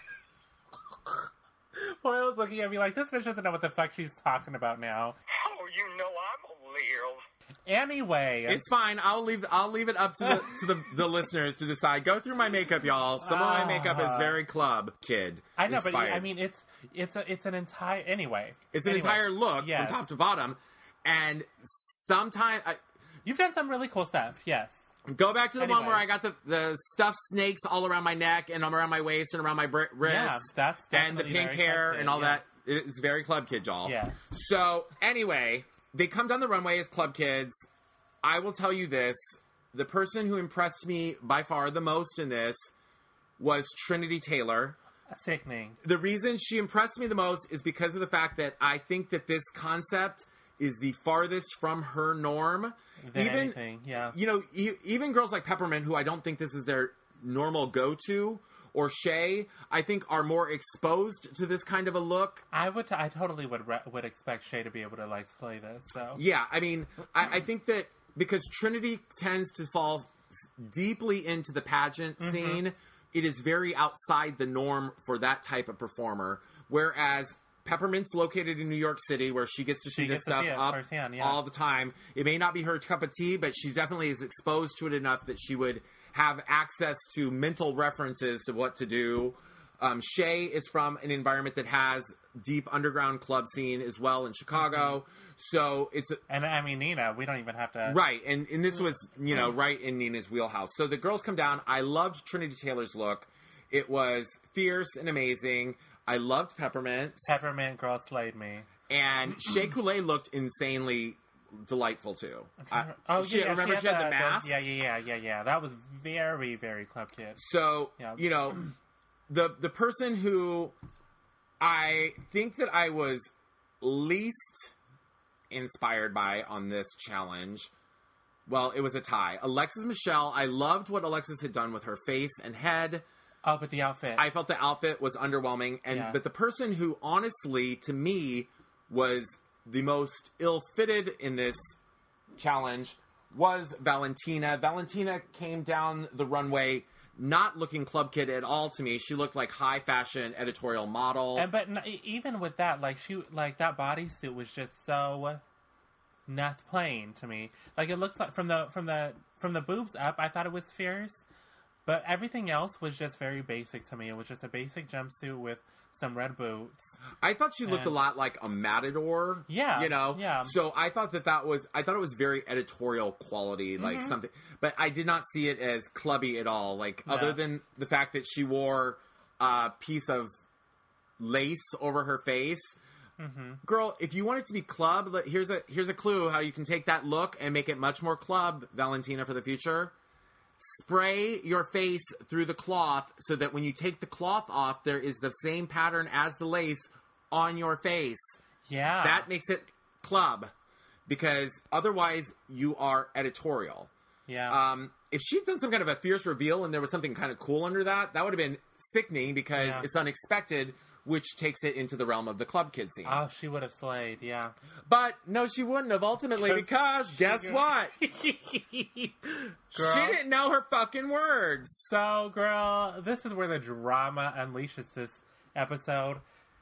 Poyo's looking at me like this bitch doesn't know what the fuck she's talking about now. Oh, you know I'm a Leo. Anyway, It's fine. I'll leave. I'll leave it up to the to the, the listeners to decide. Go through my makeup, y'all. Some of my makeup is very Club Kid. I know, but inspired. I mean, it's it's a it's an entire anyway. It's an Anyway, entire look yes. from top to bottom, and sometimes I You've done some really cool stuff. Yes. go back to the one Anyway. where I got the the stuffed snakes all around my neck and around my waist and around my br- wrists. Yeah, that's and the definitely pink very hair Club Kid, and all yeah. that. It's very Club Kid, y'all. Yeah. So anyway, they come down the runway as Club Kids. I will tell you this: the person who impressed me by far the most in this was Trinity Taylor. Sickening. The reason she impressed me the most is because of the fact that I think that this concept is the farthest from her norm. Than even anything, yeah. you know, e- even girls like Peppermint, who I don't think this is their normal go-to, or Shay, I think are more exposed to this kind of a look. I would. T- I totally would re- would expect Shay to be able to like slay this. So Yeah, I mean, I, I think that because Trinity tends to fall deeply into the pageant Mm-hmm. scene, it is very outside the norm for that type of performer. Whereas Peppermint's located in New York City, where she gets to see She this gets to stuff see it up firsthand, yeah. all the time. It may not be her cup of tea, but she definitely is exposed to it enough that she would have access to mental references to what to do. Um, Shay is from an environment that has deep underground club scene as well in Chicago. So it's a, and I mean Nina, we don't even have to. right, and and this was you know right in Nina's wheelhouse. So the girls come down. I loved Trinity Taylor's look. It was fierce and amazing. I loved Peppermint. Peppermint girl slayed me. And Shea Coulee looked insanely delightful too. I- Oh she, yeah, remember she had the, mask. Yeah, yeah, yeah, yeah, yeah. That was very, very Club Kid. So Yeah. you know, the the person who I think that I was least inspired by on this challenge, well, it was a tie. Alexis Michelle. I loved what Alexis had done with her face and head. Oh, but the outfit. I felt the outfit was underwhelming, and Yeah. but the person who honestly, to me, was the most ill-fitted in this challenge was Valentina. Valentina came down the runway not looking Club Kid at all to me. She looked like high fashion editorial model. And but n- even with that, like she, like that bodysuit was just so not plain to me. Like it looked like from the from the from the boobs up, I thought it was fierce, but everything else was just very basic to me. It was just a basic jumpsuit with some red boots. I thought she looked And- a lot like a matador. Yeah, you know. yeah. So I thought that that was I thought it was very editorial quality, like Mm-hmm. something. But I did not see it as clubby at all. Like other than the fact that she wore a piece of lace over her face. Mm-hmm. Girl, if you want it to be club, let- here's a here's a clue how you can take that look and make it much more club, Valentina, for the future. Spray your face through the cloth so that when you take the cloth off, there is the same pattern as the lace on your face. Yeah, That makes it club, because otherwise you are editorial. yeah. Um, if she'd done some kind of a fierce reveal and there was something kind of cool under that, that would have been sickening because Yeah. it's unexpected, which takes it into the realm of the club kid scene. Oh, she would have slayed. Yeah. But no, she wouldn't have ultimately because guess she- what? Girl. She didn't know her fucking words. So, girl, this is where the drama unleashes this episode.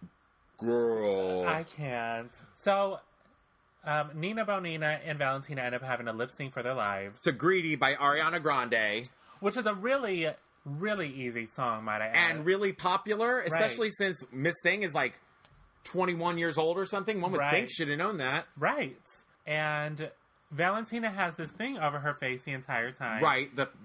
Girl. I can't. So, um, Nina Bonina and Valentina end up having a lip sync for their lives, to Greedy by Ariana Grande. which is a really, really easy song, might I add. And really popular, especially since Miss Thing is like twenty-one years old or something. One would Right. think should have known that. Right. And Valentina has this thing over her face the entire time. Right. The the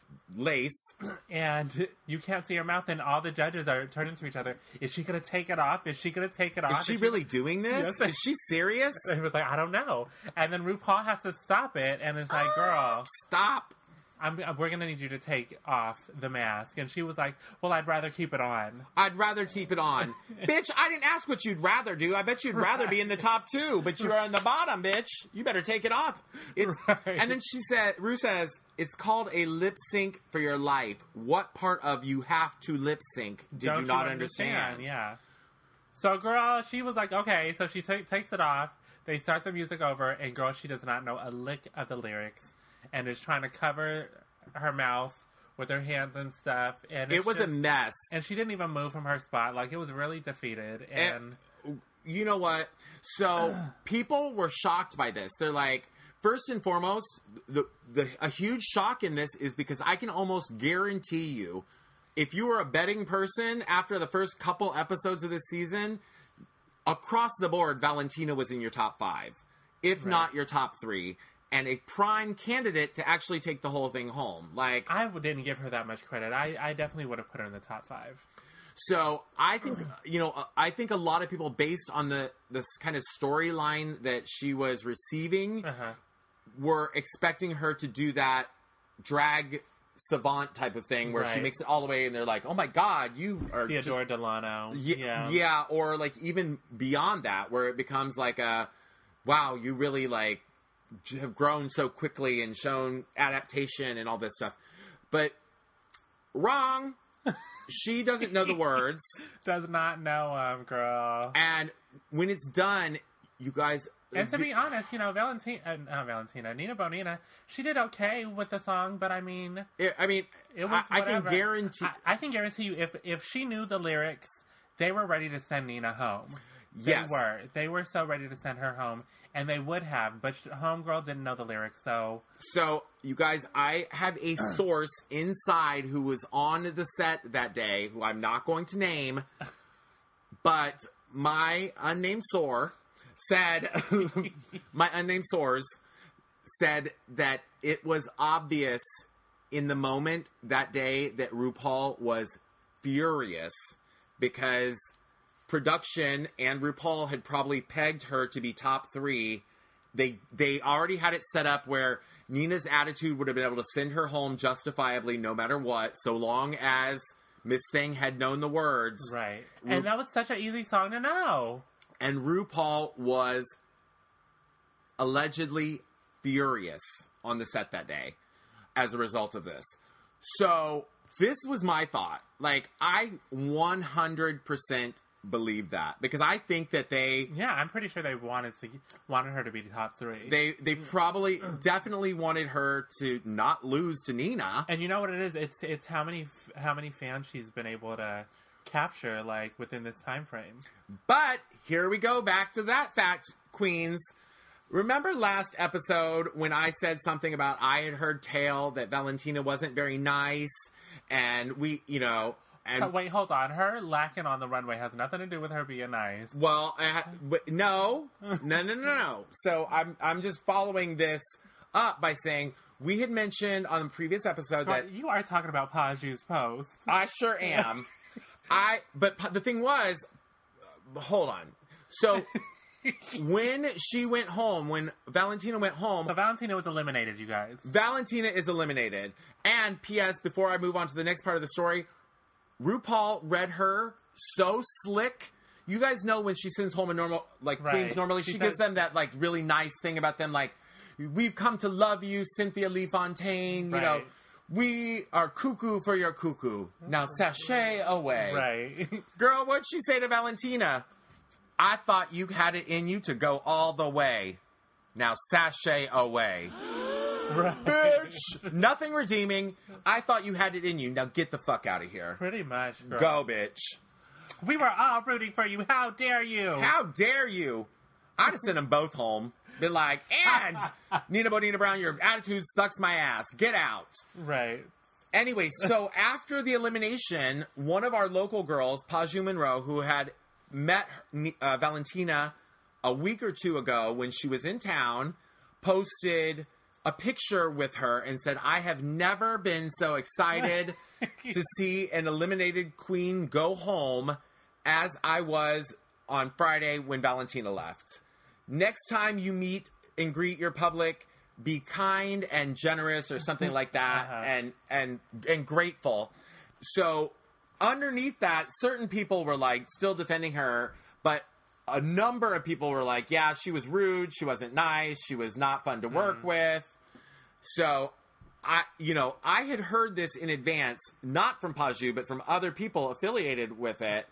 lace. And you can't see her mouth, and all the judges are turning to each other. Is she going to take it off? Is she going to take it off? Is she really doing this? Yes. Is she serious? It was like, I don't know. And then RuPaul has to stop it, and it's like, girl, Stop. I'm, we're going to need you to take off the mask. And she was like, well, I'd rather keep it on. I'd rather keep it on. Bitch, I didn't ask what you'd rather do. I bet you'd rather be in the top two, but you're on the bottom, bitch. You better take it off. It's, Right. And then she said, Ru says, it's called a lip sync for your life. What part of you have to lip sync did Don't you not understand? Yeah. So, girl, she was like, okay. So she t- takes it off. They start the music over, and girl, she does not know a lick of the lyrics, and is trying to cover her mouth with her hands and stuff. And It it's was just, a mess. and she didn't even move from her spot. Like, it was really defeated. And, And you know what? So people were shocked by this. They're like, first and foremost, the, the a huge shock in this is because I can almost guarantee you, if you were a betting person after the first couple episodes of this season, across the board, Valentina was in your top five, if Right. not your top three, and a prime candidate to actually take the whole thing home. Like, I didn't give her that much credit. I, I definitely would have put her in the top five. so I think, you know, I think a lot of people, based on the this kind of storyline that she was receiving, Uh-huh. were expecting her to do that drag savant type of thing where she Right. makes it all the way and they're like, oh my God, you are Theodora just... Delano. Yeah, Yeah. yeah, or like even beyond that, where it becomes like a, wow, you really like j- have grown so quickly and shown adaptation and all this stuff. But wrong. She doesn't know the words. Does not know him, girl. And when it's done, you guys... And to be honest, you know, Valentina, uh, not Valentina, Nina Bonina, she did okay with the song, but I mean, It- I mean, it was I, I can whatever. guarantee... I, I can guarantee you, if if she knew the lyrics, they were ready to send Nina home. Yes. They were. They were so ready to send her home, and they would have, but Homegirl didn't know the lyrics, so... So, you guys, I have a source inside who was on the set that day, who I'm not going to name, but my unnamed source said, my unnamed source said that it was obvious in the moment that day that RuPaul was furious because production and RuPaul had probably pegged her to be top three. They they already had it set up where Nina's attitude would have been able to send her home justifiably no matter what, so long as Miss Thing had known the words. Right. Ru- And that was such an easy song to know. And RuPaul was allegedly furious on the set that day as a result of this. So this was my thought. Like, I one hundred percent believe that because I think that they Yeah, I'm pretty sure they wanted to wanted her to be top three. they they probably definitely wanted her to not lose to Nina. And you know what it is? It's it's how many how many fans she's been able to capture, like, within this time frame. But here we go back to that fact, queens. Remember last episode when I said something about I had heard tale that Valentina wasn't very nice, and we, you know, and But wait, hold on. Her lacking on the runway has nothing to do with her being nice. well, I ha- but no, no, no, no, no. So I'm I'm just following this up by saying we had mentioned on the previous episode Girl, that you are talking about Paju's post. I sure am. I but p- the thing was, uh, hold on. So when she went home, when Valentina went home, So Valentina was eliminated, you guys. Valentina is eliminated. And P S, before I move on to the next part of the story, RuPaul read her so slick. You guys know when she sends home a normal, like, Right. queens normally, she, She gives says- them that, like, really nice thing about them, like, we've come to love you, Cynthia Lee Fontaine, you know, Right. we are cuckoo for your cuckoo. Now sashay away. Right. Girl, what'd she say to Valentina? I thought you had it in you to go all the way. Now sashay away. right. Bitch! Nothing redeeming. I thought you had it in you. Now get the fuck out of here. Pretty much, girl. Go, bitch. We were all rooting for you. How dare you? How dare you? I'd have sent them both home. Been like, and Nina Bonina Brown, your attitude sucks my ass. Get out. Right. Anyway, so after the elimination, one of our local girls, Paju Monroe, who had met uh, Valentina a week or two ago when she was in town, posted a picture with her and said, I have never been so excited to see an eliminated queen go home as I was on Friday when Valentina left. Next time you meet and greet your public, be kind and generous or something like that, Uh-huh. and and and grateful. So underneath that, certain people were like still defending her, but a number of people were like, yeah, she was rude, she wasn't nice, she was not fun to work with. So I, you know, I had heard this in advance, not from Paju, but from other people affiliated with it.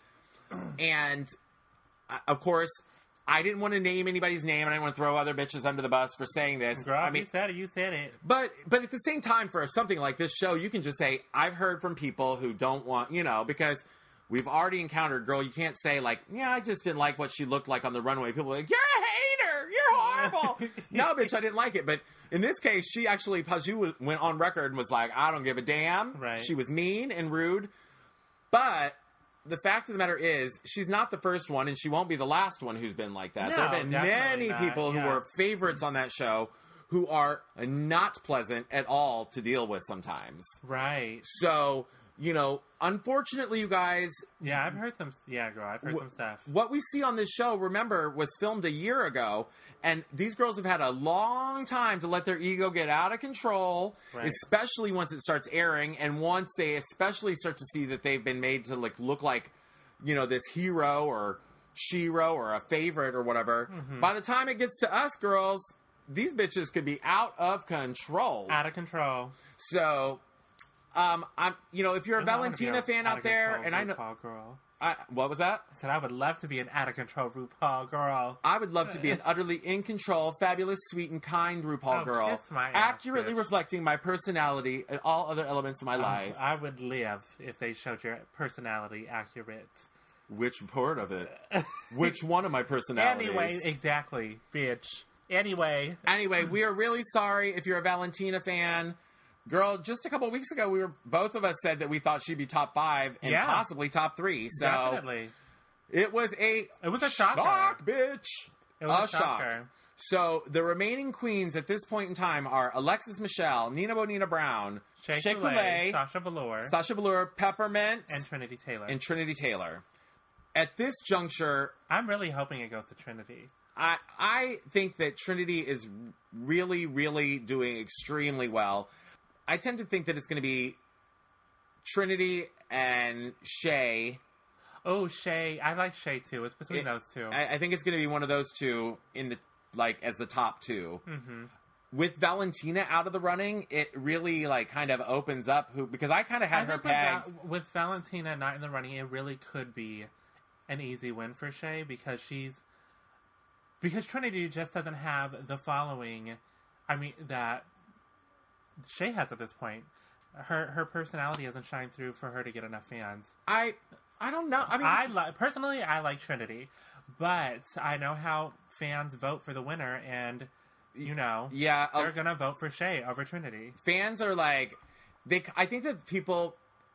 And uh, of course, I didn't want to name anybody's name, and I didn't want to throw other bitches under the bus for saying this. Girl, I mean, you said it. You said it. but but at the same time, for something like this show, you can just say, I've heard from people who don't want, you know, because we've already encountered, girl, you can't say like, yeah, I just didn't like what she looked like on the runway. People are like, you're a hater, you're horrible. No, bitch, I didn't like it. But in this case, she actually, Paju went on record and was like, I don't give a damn. Right. She was mean and rude. But the fact of the matter is, she's not the first one, and she won't be the last one who's been like that. No, there have been definitely many not, people who yes. were favorites on that show who are not pleasant at all to deal with sometimes. Right. So, you know, unfortunately, you guys, Yeah, I've heard some. Yeah, girl, I've heard some stuff. what we see on this show, remember, was filmed a year ago, and these girls have had a long time to let their ego get out of control, Right. especially once it starts airing, and once they especially start to see that they've been made to like look like, you know, this hero or shero or a favorite or whatever. Mm-hmm. By the time it gets to us girls, these bitches could be out of control. Out of control. So, um, I'm, you know, if you're a I wanna be Valentina a fan out out of there, control and I know, RuPaul girl. I, what was that? I said I would love to be an out of control RuPaul girl. I would love to be an utterly in control, fabulous, sweet, and kind RuPaul Oh, girl, kiss my ass, accurately bitch. reflecting my personality and all other elements of my life. I would live if they showed your personality accurate. Which part of it? Which one of my personalities? Anyway, exactly, bitch. Anyway, Anyway, we are really sorry if you're a Valentina fan. Girl, just a couple of weeks ago, we were both of us said that we thought she'd be top five and Yeah. possibly top three. So definitely. it was a It was a shocker. shock, bitch. It was a shock. shocker. So the remaining queens at this point in time are Alexis Michelle, Nina Bonina Brown, Shea Shea Coulee, Coulee, Sasha Velour, Sasha Velour, Peppermint, and Trinity Taylor. and Trinity Taylor. At this juncture, I'm really hoping it goes to Trinity. I I think that Trinity is really, really doing extremely well. I tend to think that it's going to be Trinity and Shea. Oh, Shay. I like Shay too. It's between It- those two. I, I think it's going to be one of those two in the like as the top two. Mm-hmm. With Valentina out of the running, it really like kind of opens up who because I kind of had I her think with, pegged. Val- with Valentina not in the running, it really could be an easy win for Shay because she's because Trinity just doesn't have the following. I mean that Shay has at this point. Her her personality doesn't shine through for her to get enough fans. I I don't know. I mean, I it's- li- personally I like Trinity, but I know how fans vote for the winner, and you know, yeah, uh, they're gonna vote for Shay over Trinity. fans are like they. I think that people,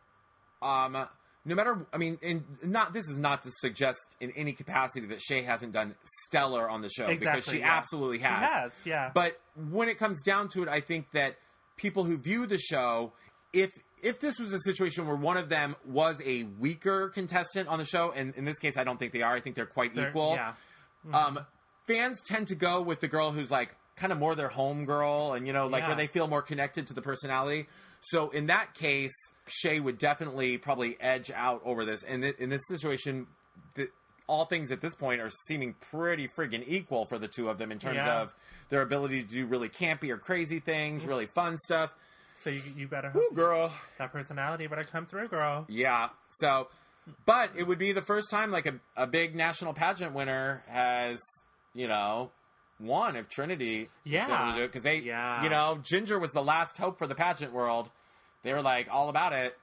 um, no matter. I mean, in not this is not to suggest in any capacity that Shay hasn't done stellar on the show because Exactly, she yeah. absolutely She has. has, yeah. But when it comes down to it, I think that people who view the show, if if this was a situation where one of them was a weaker contestant on the show, and in this case, I don't think they are. I think they're quite They're- equal. yeah. Um, fans tend to go with the girl who's like kind of more their home girl, and you know, like Yeah. where they feel more connected to the personality. So in that case, Shay would definitely probably edge out over this. And th- in this situation, the, all things at this point are seeming pretty friggin' equal for the two of them in terms Yeah. of their ability to do really campy or crazy things, really fun stuff. So you, you better Ooh, hope girl. that personality better come through, girl. Yeah. So, but it would be the first time like a, a big national pageant winner has, you know, won if Trinity Yeah. was able to do it. Because they, Yeah. you know, Ginger was the last hope for the pageant world. They were like all about it.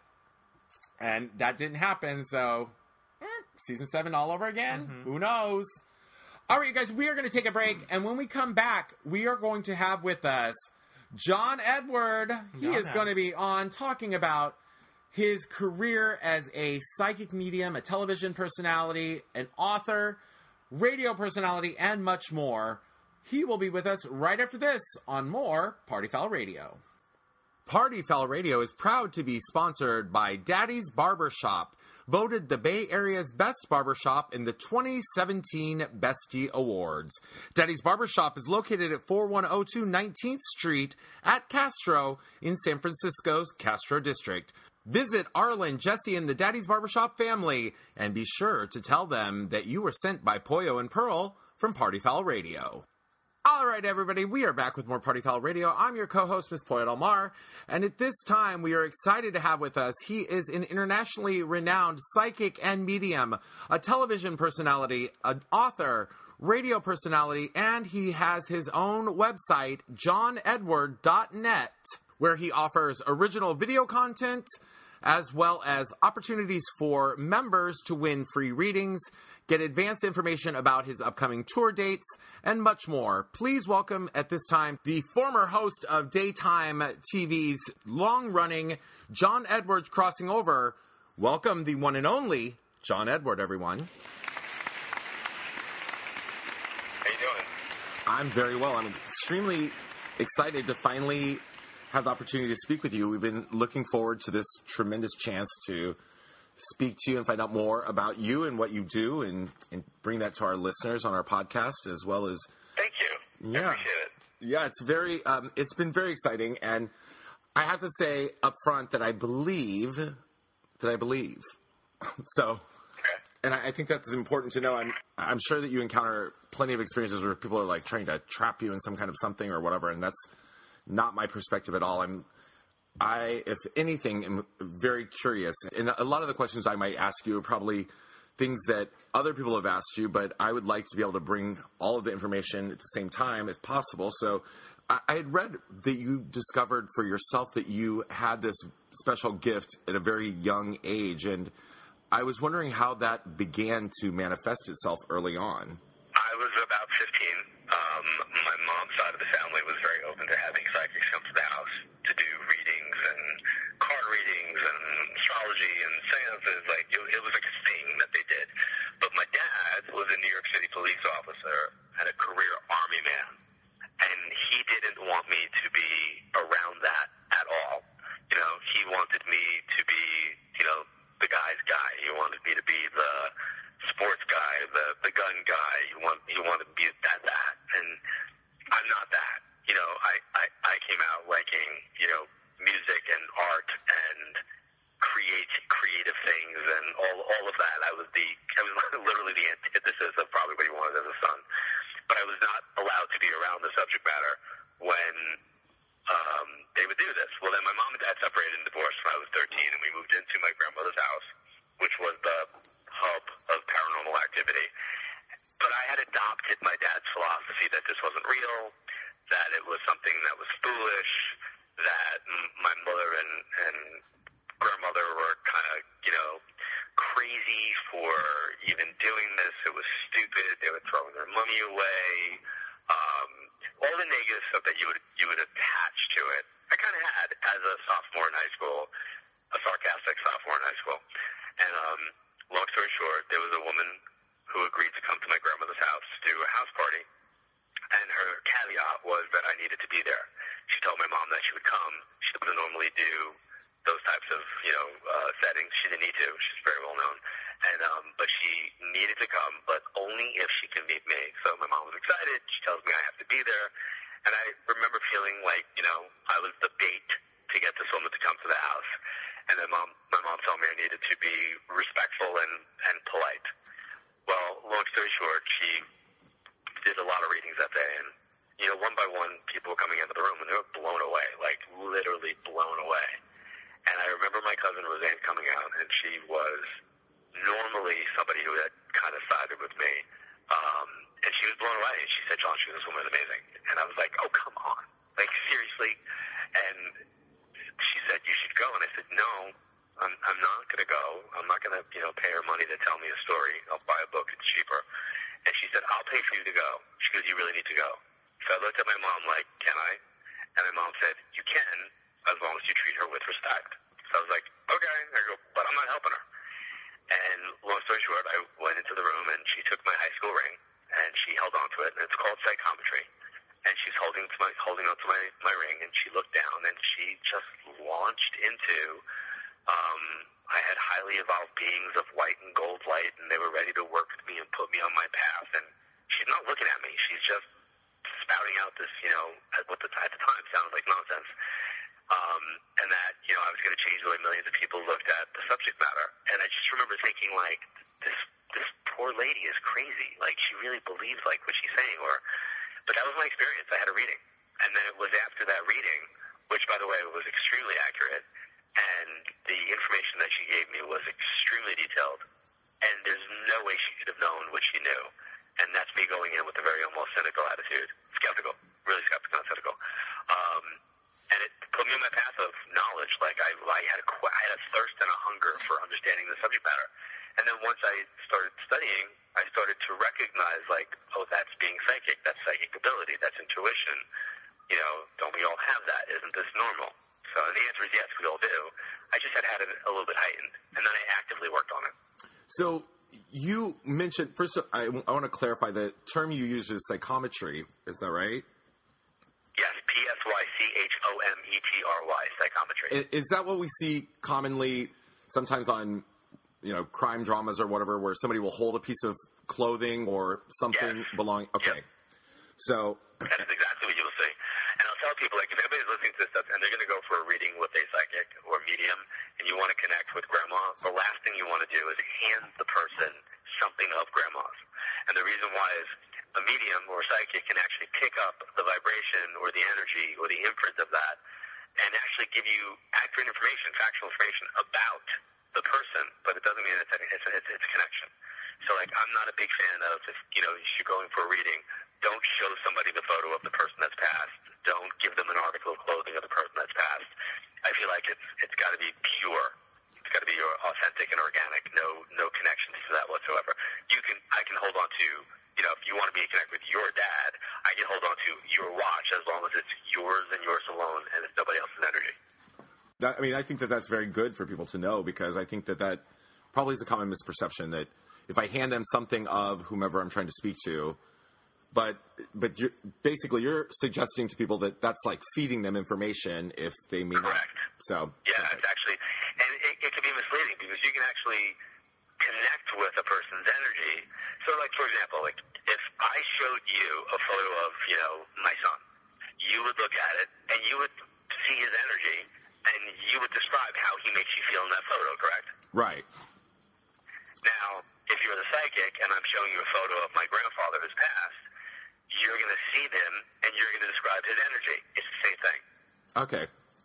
And that didn't happen. So, eh, season seven all over again. Mm-hmm. Who knows? All right, you guys, we are going to take a break. And when we come back, we are going to have with us John Edward. He John is Ed. going to be on talking about his career as a psychic medium, a television personality, an author, radio personality, and much more. He will be with us right after this on more Party Foul Radio. Party Foul Radio is proud to be sponsored by Daddy's Barbershop, voted the Bay Area's best barbershop in the twenty seventeen Bestie Awards. Daddy's Barbershop is located at forty-one oh two nineteenth Street at Castro in San Francisco's Castro District. Visit Arlen, Jesse, and the Daddy's Barbershop family, and be sure to tell them that you were sent by Pollo and Pearl from Party Foul Radio. All right, everybody, we are back with more Party Foul Radio. I'm your co-host, Miss Pollo Del Mar, and at this time, we are excited to have with us, he is an internationally renowned psychic and medium, a television personality, an author, radio personality, and he has his own website, john edward dot net, where he offers original video content, as well as opportunities for members to win free readings, get advanced information about his upcoming tour dates, and much more. Please welcome at this time the former host of Daytime T V's long-running John Edward's Crossing Over. Welcome the one and only John Edward, everyone. How you doing? I'm very well. I'm extremely excited to finally have the opportunity to speak with you. We've been looking forward to this tremendous chance to speak to you and find out more about you and what you do, and, and bring that to our listeners on our podcast, as well as... Thank you. Yeah. I appreciate it. Yeah, it's very, um, it's been very exciting, and I have to say up front that I believe, that I believe. So, Okay. and I, I think that's important to know. I'm, I'm sure that you encounter plenty of experiences where people are like trying to trap you in some kind of something or whatever, and that's not my perspective at all. I'm, I, if anything, am very curious. And a lot of the questions I might ask you are probably things that other people have asked you, but I would like to be able to bring all of the information at the same time if possible. So I, I had read that you discovered for yourself that you had this special gift at a very young age. And I was wondering how that began to manifest itself early on. I was about fifteen. Um, my mom's side of the family was very open to having psychics come to the house to do readings and card readings and astrology and seances. Like, it, it was like a thing that they did. But my dad was a New York City police officer and a career army man, and he didn't want me to be around that at all. You know, he wanted me to be, you know, the guy's guy. He wanted me to be the sports guy, the the gun guy. He want he wanted to be that that, and I'm not that. You know, I, I I came out liking, you know, music and art and create creative things and all all of that. I was the I was literally the antithesis of probably what he wanted as a son. But I was not allowed to be around the subject matter when um, they would do this. Well, then my mom and dad separated and divorced when I was thirteen, and we moved into my grandmother's house, which was the hub of paranormal activity. But I had adopted my dad's philosophy that this wasn't real, that it was something that was foolish, that m- my mother and, and grandmother were kind of, you know, crazy for even doing this. It was stupid. They were throwing their money away. Um, all the negative stuff that you would you would attach to it, I kind of had as a sophomore in high school, a sarcastic sophomore in high school. And um, long story short, there was a woman who agreed to come to my grandmother's house to do a house party. And her caveat was that I needed to be there. She told my mom that she would come. She doesn't normally do those types of, you know, uh, settings. She didn't need to. She's very well known. And, um, but she needed to come, but only if she could meet me. So my mom was excited. She tells me I have to be there. And I remember feeling like, you know, I was the bait to get this woman to come to the house. And then mom, my mom told me I needed to be respectful and, and polite. Well, long story short, she did a lot of readings that day, and, you know, one by one, people were coming into the room, and they were blown away, like, literally blown away. And I remember my cousin Roseanne coming out, and she was normally somebody who had kind of sided with me, um, and she was blown away, and she said, John, she, this woman is amazing. And I was like, oh, come on. Like, seriously? And she said, you should go. And I said, no, I'm, I'm not going to go. I'm not going to, you know, pay her money to tell me a story. I'll buy a book. It's cheaper. And she said, I'll pay for you to go. She goes, you really need to go. So I looked at my mom like, can I? And my mom said, you can, as long as you treat her with respect. So I was like, okay. I go, but I'm not helping her. And long story short, I went into the room, and she took my high school ring, and she held on to it, and it's called psychometry. And she's holding to my holding onto my, my ring, and she looked down, and she just launched into, um, I had highly evolved beings of white and gold light, and they were ready to work with me and put me on my path. And she's not looking at me. She's just spouting out this, you know, at what the, at the time sounded like nonsense. Um, and that, you know, I was going to change the way millions of people looked at the subject matter. And I just remember thinking, like, this this poor lady is crazy. Like, she really believes, like, what she's saying, or... But that was my experience. I had a reading. And then it was after that reading, which, by the way, was extremely accurate, and the information that she gave me was extremely detailed, and there's no way she could have known what she knew. And that's me going in with a very almost cynical attitude. Skeptical. Really skeptical, not cynical. Um, and it put me on my path of knowledge. Like, I, I, had a, I had a thirst and a hunger for understanding the subject matter. And then once I started studying, I started to recognize, like, oh, that's being psychic, that's psychic ability, that's intuition. You know, don't we all have that? Isn't this normal? So the answer is yes, we all do. I just had had it a little bit heightened, and then I actively worked on it. So you mentioned, first, I, I want to clarify the term you used is psychometry. Is that right? Yes, P S Y C H O M E T R Y, psychometry. Is that what we see commonly sometimes on, you know, crime dramas or whatever, where somebody will hold a piece of clothing or something yes. belonging? Okay. Yep. So. That is exactly what you will see. And I'll tell people, like, if anybody's listening to this stuff and they're going to go for a reading with a psychic or medium and you want to connect with grandma, the last thing you want to do is hand the person something of grandma's. And the reason why is a medium or psychic can actually pick up the vibration or the energy or the imprint of that and actually give you accurate information, factual information about the person, but it doesn't mean it's a, it's a, it's a connection. So, like, I'm not a big fan of, if, you know, you're going for a reading, don't show somebody the photo of the person that's passed. Don't give them an article of clothing of the person that's passed. I feel like it's it's got to be pure. It's got to be authentic and organic. No no connections to that whatsoever. You can I can hold on to, you know, if you want to be connected with your dad, I can hold on to your watch as long as it's yours and yours alone, and it's nobody else's energy. That, I mean, I think that that's very good for people to know, because I think that that probably is a common misperception that if I hand them something of whomever I'm trying to speak to, but but you're, basically you're suggesting to people that that's like feeding them information if they may Correct. not. So yeah, okay. It's actually, and it, it can be misleading because you can actually connect with a person's energy. So, like, for example, like if I showed you a photo of, you know, my son, you would look at it and you would see his energy and you would describe how he makes you feel in that photo, correct? Right. Now, if you're the psychic and I'm showing you a photo of my grandfather who's passed, you're going to see them and you're going to describe his energy. It's the same thing. Okay.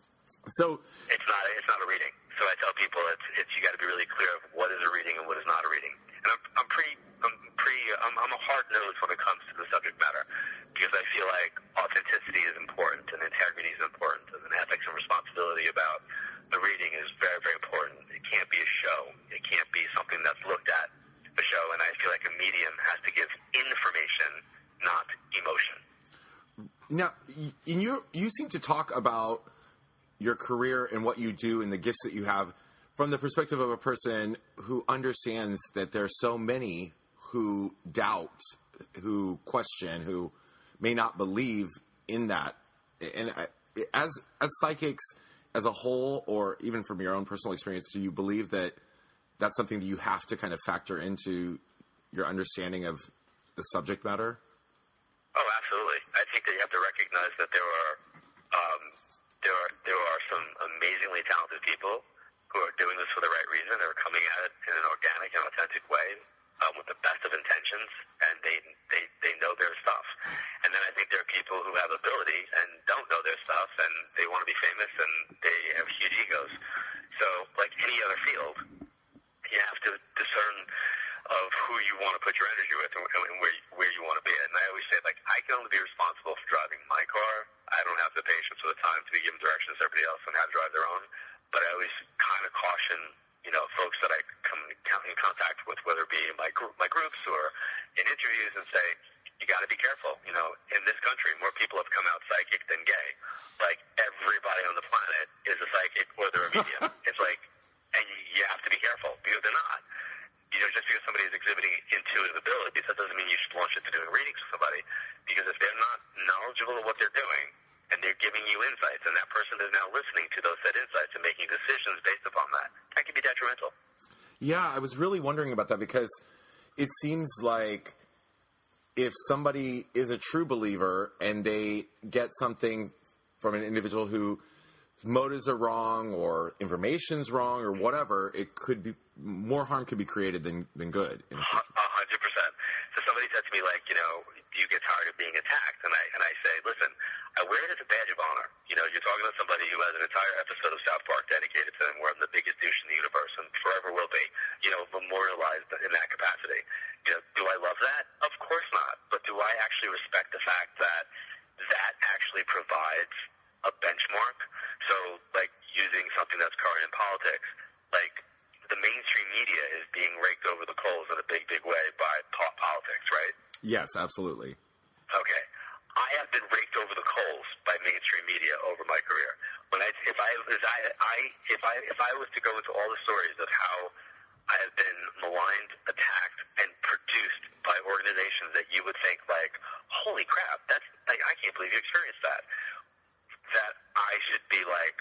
So it's not it's not a reading. So I tell people it's it's you got to be really clear of what is a reading and what is not a reading. And I'm I'm pretty I'm pretty I'm, I'm a hard nose when it comes to the subject matter, because I feel like authenticity is important and integrity is important, and an ethics and responsibility about the reading is very, very important. It can't be a show. It can't be something that's looked at a show. And I feel like a medium has to give information, not emotion. Now, you you seem to talk about your career and what you do and the gifts that you have from the perspective of a person who understands that there's so many who doubt, who question, who may not believe in that. And as as psychics as a whole, or even from your own personal experience, do you believe that that's something that you have to kind of factor into your understanding of the subject matter? Oh, absolutely. I think that you have to recognize that there are um, there are there are some amazingly talented people who are doing this for the right reason. They're coming at it in an organic and authentic way, um, with the best of intentions, and they, they they know their stuff. And then I think there are people who have ability and don't know their stuff, and they want to be famous, and they have huge egos. So, like any other field, you have to discern of who you want to put your energy with and, and where where you want to be. And I always say, like, I can only be responsible for driving my car. I don't have the patience or the time to be given directions to everybody else and how to drive their own. But I always kind of caution, you know, folks that I come in contact with, whether it be in my group, my groups or in interviews, and say, you got to be careful. You know, in this country, more people have come out psychic than gay. Like, everybody on the planet is a psychic or they're a medium. It's like, and you have to be careful because they're not. You know, just because somebody is exhibiting intuition intuitive abilities, that doesn't mean you should launch into doing readings with somebody, because if they're not knowledgeable of what they're doing, and they're giving you insights, and that person is now listening to those said insights and making decisions based upon that, that can be detrimental. Yeah, I was really wondering about that, because it seems like if somebody is a true believer and they get something from an individual whose motives are wrong or information's wrong or whatever, it could be more harm could be created than, than good. In a situation. A hundred percent. So somebody said to me, like, you know, do you get tired of being attacked? And I and I say, listen, I wear it as a badge of honor. You know, you're talking to somebody who has an entire episode of South Park dedicated to them, where I'm the biggest douche in the universe and forever will be, you know, memorialized in that capacity. You know, do I love that? Of course not. But do I actually respect the fact that that actually provides a benchmark? So, like, using something that's current in politics, like, the mainstream media is being raked over the coals in a big, big way by po- politics, right? Yes, absolutely. Okay. I have been raked over the coals by mainstream media over my career. When I, if I, if I, I, if I, if I was to go into all the stories of how I have been maligned, attacked, and produced by organizations that you would think, like, holy crap, that's, like, I can't believe you experienced that. That I should be, like,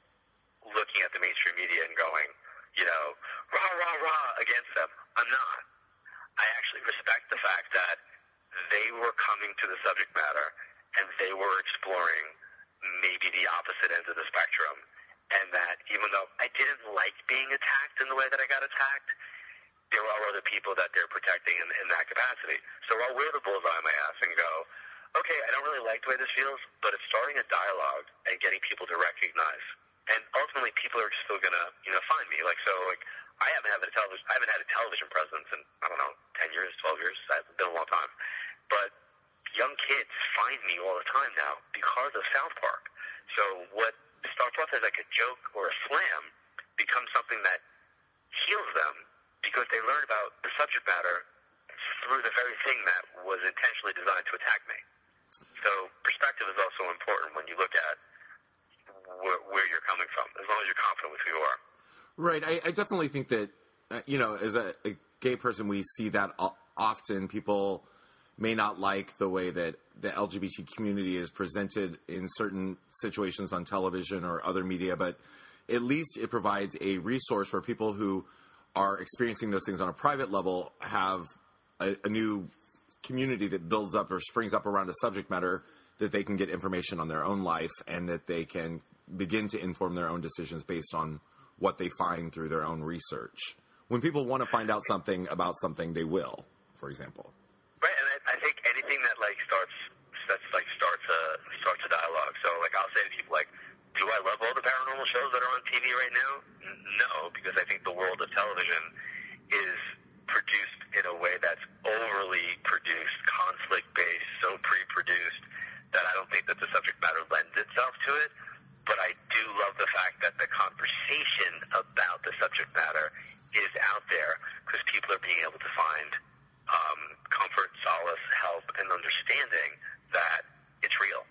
looking at the mainstream media and going, you know, rah, rah, rah against them. I'm not. I actually respect the fact that they were coming to the subject matter and they were exploring maybe the opposite ends of the spectrum, and that even though I didn't like being attacked in the way that I got attacked, there are other people that they're protecting in, in that capacity. So I'll wear the bullseye on my ass and go, okay, I don't really like the way this feels, but it's starting a dialogue and getting people to recognize. And ultimately, people are still gonna, you know, find me. Like, so, like, I haven't had a television, I haven't had a television presence in, I don't know, ten years, twelve years. It's been a long time. But young kids find me all the time now because of South Park. So what starts off as like a joke or a slam becomes something that heals them because they learn about the subject matter through the very thing that was intentionally designed to attack me. So perspective is also important when you look at where, where you're coming from, as long as you're confident with who you are. Right. I, I definitely think that, uh, you know, as a, a gay person, we see that o- often. People may not like the way that the L G B T community is presented in certain situations on television or other media, but at least it provides a resource where people who are experiencing those things on a private level have a, a new community that builds up or springs up around a subject matter that they can get information on their own life and that they can begin to inform their own decisions based on what they find through their own research. When people want to find out something about something, they will, for example. Right, and I, I think anything that like starts that's like starts a starts a dialogue. So like I'll say to people like, do I love all the paranormal shows that are on T V right now? N- no, because I think the world of television is produced in a way that's overly produced, conflict based, so pre-produced that I don't think that the subject matter lends itself to it. But I do love the fact that the conversation about the subject matter is out there because people are being able to find um, comfort, solace, help, and understanding that it's real.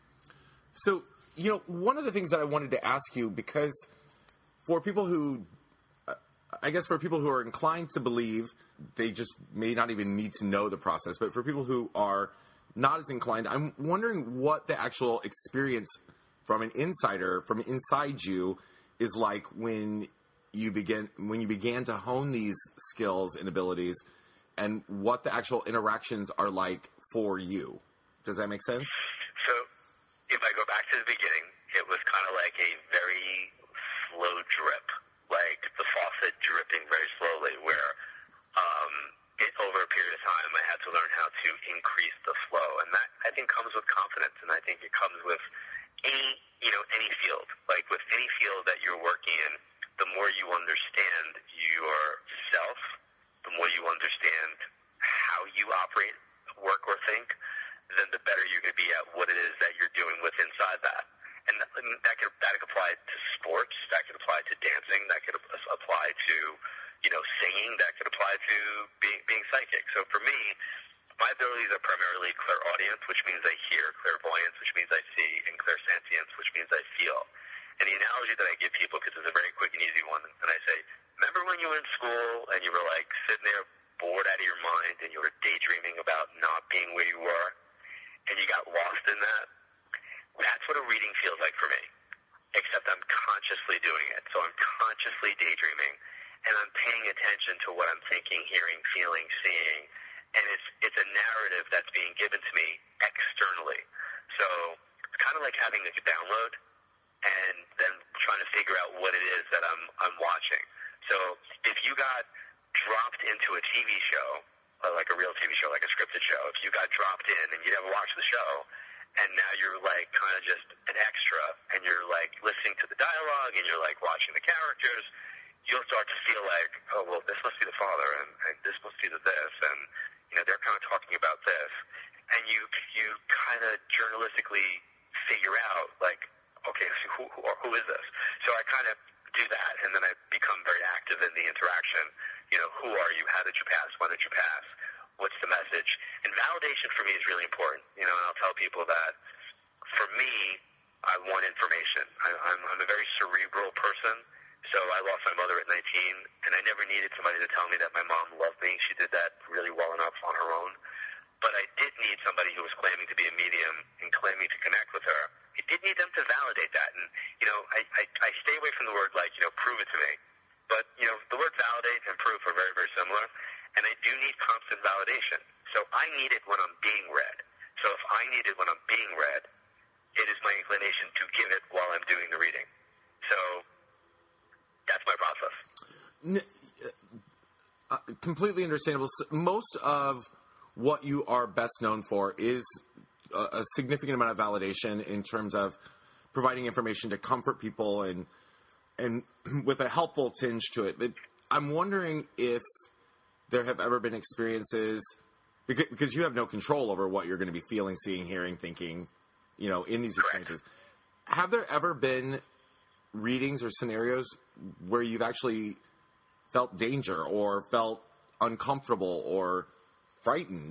So, you know, one of the things that I wanted to ask you, because for people who, uh, I guess for people who are inclined to believe, they just may not even need to know the process, but for people who are not as inclined, I'm wondering what the actual experience from an insider, from inside you, is like when you begin when you began to hone these skills and abilities, and what the actual interactions are like for you. Does that make sense? So, if I go back to the beginning, it was kind of like a very slow drip, like the faucet dripping very slowly, where um, it, over a period of time, I had to learn how to increase the flow, and that I think comes with confidence, and I think it comes with any, you know, any field. Like with any field that you're working in, the more you understand yourself, the more you understand how you operate, work, or think, then the better you're going to be at what it is that you're doing with inside that. And that, that could that could apply to sports, that could apply to dancing, that could apply to, you know, singing, that could apply to being being psychic. So for me, my abilities are primarily clairaudience, which means I hear, clairvoyance, which means I see, and clairsentience, which means I feel. And the analogy that I give people, because it's a very quick and easy one, and I say, remember when you were in school and you were like sitting there bored out of your mind and you were daydreaming about not being where you were and you got lost in that, that's what a reading feels like for me. Except I'm consciously doing it. So I'm consciously daydreaming and I'm paying attention to what I'm thinking, hearing, feeling, seeing. And it's it's a narrative that's being given to me externally. So it's kind of like having a download and then trying to figure out what it is that I'm I'm watching. So if you got dropped into a T V show, uh, like a real T V show, like a scripted show, if you got dropped in and you never watched the show, and now you're like kind of just an extra, and you're like listening to the dialogue, and you're like watching the characters, you'll start to feel like, oh, well, this must be the father, and, and this must be the this, and you know they're kind of talking about this, and you you kind of journalistically figure out like, okay, so who who, who is this? So I kind of do that, and then I become very active in the interaction. You know, who are you? How did you pass? When did you pass? What's the message? And validation for me is really important. You know, and I'll tell people that for me, I want information. I, I'm, I'm a very cerebral person. So I lost my mother at nineteen, and I never needed somebody to tell me that my mom loved me. She did that really well enough on her own. But I did need somebody who was claiming to be a medium and claiming to connect with her. I did need them to validate that. And, you know, I, I, I stay away from the word, like, you know, prove it to me. But, you know, the words validate and proof are very, very similar. And I do need constant validation. So I need it when I'm being read. So if I need it when I'm being read, it is my inclination to give it while I'm doing the reading. So that's my process. Uh, completely understandable. Most of what you are best known for is a, a significant amount of validation in terms of providing information to comfort people and and with a helpful tinge to it. But I'm wondering if there have ever been experiences, because, because you have no control over what you're going to be feeling, seeing, hearing, thinking, you know, in these experiences. Correct. Have there ever been readings or scenarios where you've actually felt danger or felt uncomfortable or frightened?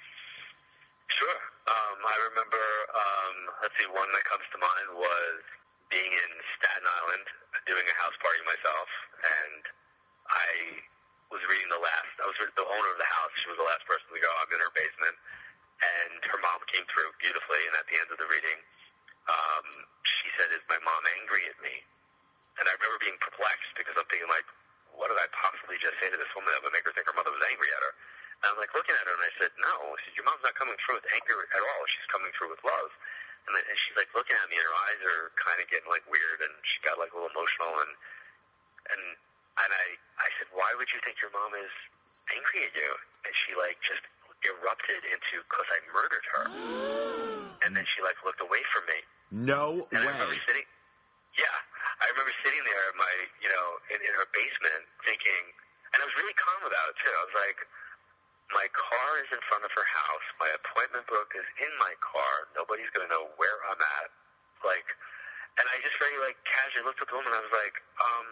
Sure. Um, I remember, um, let's see, one that comes to mind was being in Staten Island, doing a house party myself, and I was reading the last, I was the owner of the house, she was the last person to go. I'm in her basement, and her mom came through beautifully, and at the end of the reading, um, she said, is my mom angry at me? And I remember being perplexed, because I'm thinking, like, what did I possibly just say to this woman that would make her think her mother was angry at her? And I'm like looking at her, and I said, no, I said, your mom's not coming through with anger at all. She's coming through with love. And, then, and she's like looking at me, and her eyes are kind of getting like weird, and she got like a little emotional, and and and I I said, why would you think your mom is angry at you? And she like just erupted into, because I murdered her. And then she like looked away from me. No and way. I remember sitting, yeah, I remember sitting there in my, you know, in, in her basement thinking, and I was really calm about it too. I was like, my car is in front of her house. My appointment book is in my car. Nobody's going to know where I'm at. Like, and I just very, like, casually looked at the woman. I was like, um,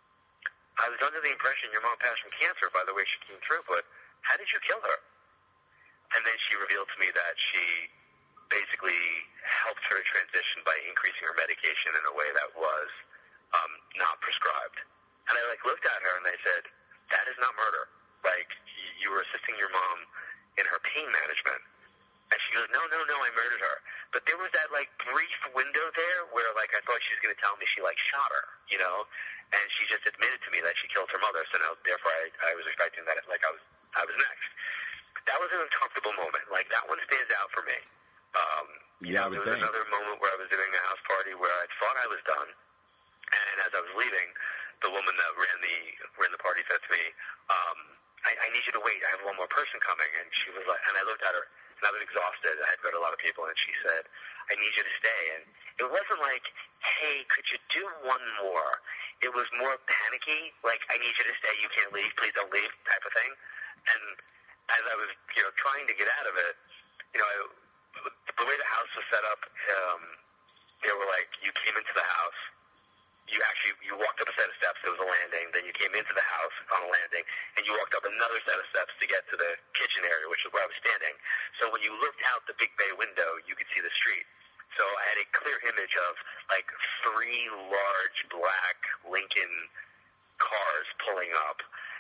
I was under the impression your mom passed from cancer by the way she came through, but how did you kill her? And then she revealed to me that she basically helped her transition by increasing her medication in a way that was um, not prescribed. And I, like, looked at her and I said, that is not murder. Like, you were assisting your mom in her pain management. And she goes, no, no, no, I murdered her. But there was that, like, brief window there where, like, I thought she was going to tell me she, like, shot her, you know? And she just admitted to me that she killed her mother. So now, therefore, I, I was expecting that, like, I was I was next. That was an uncomfortable moment. Like, that one stands out for me. Um, yeah, I would there was think. another moment where I was doing a house party where I thought I was done. And as I was leaving, the woman that ran the ran the party said to me, um, I, I need you to wait. I have one more person coming. And she was like, and I looked at her, and I was exhausted. I had read a lot of people, and she said, I need you to stay. And it wasn't like, hey, could you do one more? It was more panicky, like, I need you to stay. You can't leave. Please don't leave, type of thing. And as I was, you know, trying to get out of it, you know, I, the way the house was set up, um, they were like, you came into the house. You actually, you walked up a set of steps, there was a landing, then you came into the house on a landing, and you walked up another set of steps to get to the kitchen area, which is where I was standing. So when you looked out the big bay window, you could see the street. So I had a clear image of, like, three large black Lincoln cars pulling up,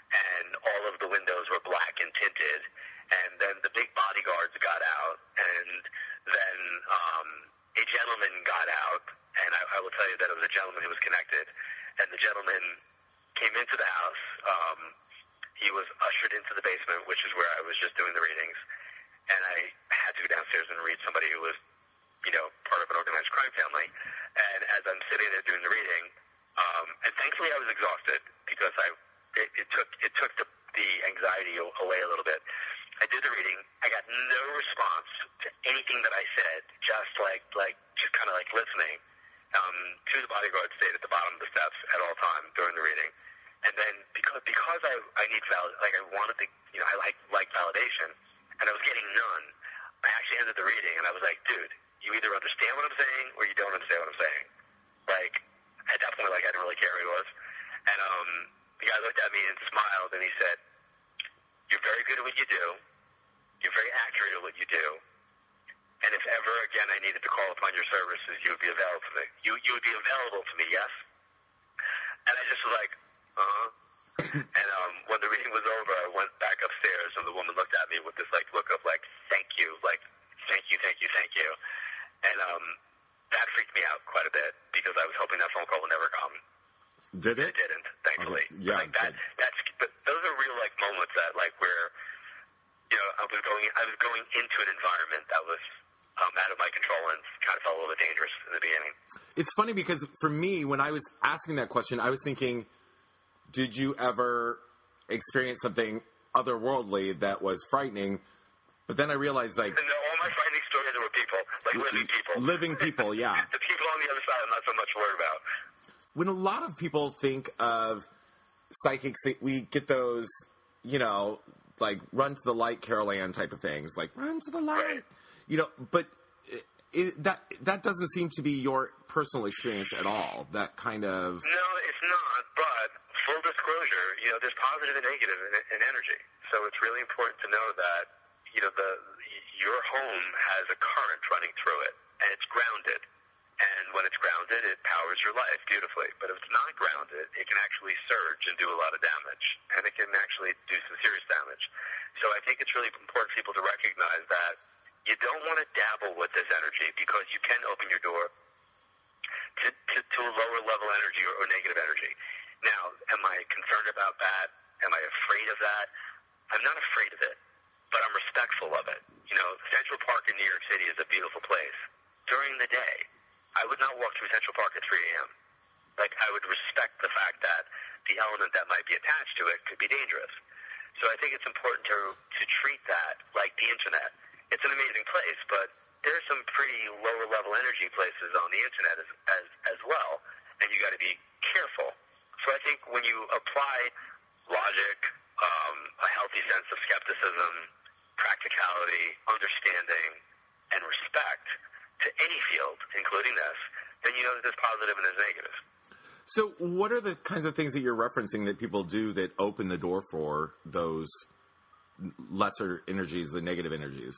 and all of the windows were black and tinted. And then the big bodyguards got out, and then um, a gentleman got out, and I, I will tell you that it was a gentleman who was connected, and the gentleman came into the house. Um, he was ushered into the basement, which is where I was just doing the readings, and I had to go downstairs and read somebody who was, you know, part of an organized crime family. And as I'm sitting there doing the reading, um, and thankfully I was exhausted because I it, it took it took the, the anxiety away a little bit. I did the reading. I got no response to anything that I said. Just like, like, just kind of like listening. Um, two of the bodyguards stayed at the bottom of the steps at all times during the reading. And then because because I I need valid, like I wanted to, you know, I like like validation, and I was getting none. I actually ended the reading, and I was like, dude, you either understand what I'm saying or you don't understand what I'm saying. Like at that point, like I didn't really care who he was. And um, the guy looked at me and smiled, and he said, "You're very good at what you do. You're very accurate at what you do. And if ever again I needed to call upon your services, you would be available to me. You you would be available to me, yes?" And I just was like, uh-huh. And um, when the reading was over, I went back upstairs, and the woman looked at me with this like look of like, "Thank you, like, thank you, thank you, thank you." And um, that freaked me out quite a bit because I was hoping that phone call would never come. Did it? It didn't, thankfully. Okay. Yeah. But like that, that's but those are real like moments that like where, you know, I was going I was going into an environment that was um, out of my control and kind of felt a little bit dangerous in the beginning. It's funny because for me, when I was asking that question, I was thinking, did you ever experience something otherworldly that was frightening? But then I realized, like, no, all my frightening stories were people, like living people, living people, yeah. The people on the other side, I'm not so much worried about. When a lot of people think of psychics, we get those, you know, like run to the light, Carol Ann type of things, like run to the light, right. You know. But it, it, that that doesn't seem to be your personal experience at all. That kind of no, it's not. But full disclosure, you know, there's positive and negative in, in energy, so it's really important to know that you know the your home has a current running through it, and it's grounded. And when it's grounded, it powers your life beautifully. But if it's not grounded, it can actually surge and do a lot of damage. And it can actually do some serious damage. So I think it's really important for people to recognize that you don't want to dabble with this energy because you can open your door to, to, to a lower level energy or, or negative energy. Now, am I concerned about that? Am I afraid of that? I'm not afraid of it, but I'm respectful of it. You know, Central Park in New York City is a beautiful place. During the day, I would not walk through Central Park at three a.m. Like, I would respect the fact that the element that might be attached to it could be dangerous. So I think it's important to to treat that like the internet. It's an amazing place, but there's some pretty lower level energy places on the internet as as, as well, and you got to be careful. So I think when you apply logic, um, a healthy sense of skepticism, practicality, understanding, and respect to any field, including this, then you know that there's positive and there's negative. So what are the kinds of things that you're referencing that people do that open the door for those lesser energies, the negative energies?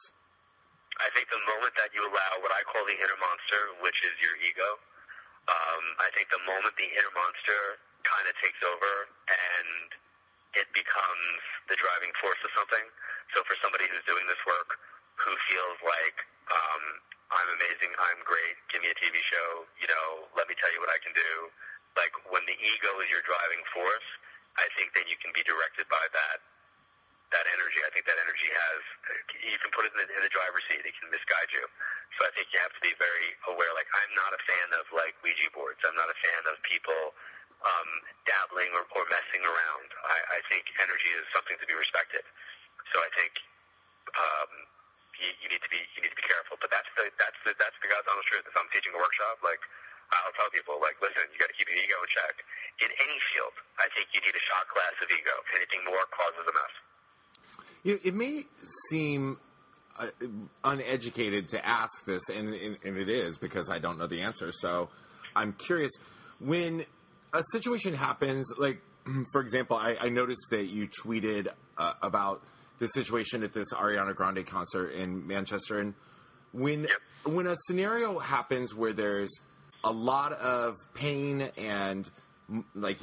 I think the moment that you allow what I call the inner monster, which is your ego, um, I think the moment the inner monster kind of takes over and it becomes the driving force of something. So for somebody who's doing this work who feels like, um, I'm amazing, I'm great, give me a T V show, you know, let me tell you what I can do. Like, when the ego is your driving force, I think then you can be directed by that that energy. I think that energy has, you can put it in the, in the driver's seat, it can misguide you. So I think you have to be very aware. Like, I'm not a fan of, like, Ouija boards. I'm not a fan of people um, dabbling or, or messing around. I, I think energy is something to be respected. So I think um, you, you need to be you need to be careful. But that's the that's the that's the God's honest truth. If I'm teaching a workshop, like, I'll tell people, like, listen, you got to keep your ego in check. In any field, I think you need a shot glass of ego. Anything more causes a mess. You know, it may seem uh, uneducated to ask this, and, and, and it is because I don't know the answer. So I'm curious. When a situation happens, like, for example, I, I noticed that you tweeted uh, about the situation at this Ariana Grande concert in Manchester. And when Yep. when a scenario happens where there's a lot of pain and m- like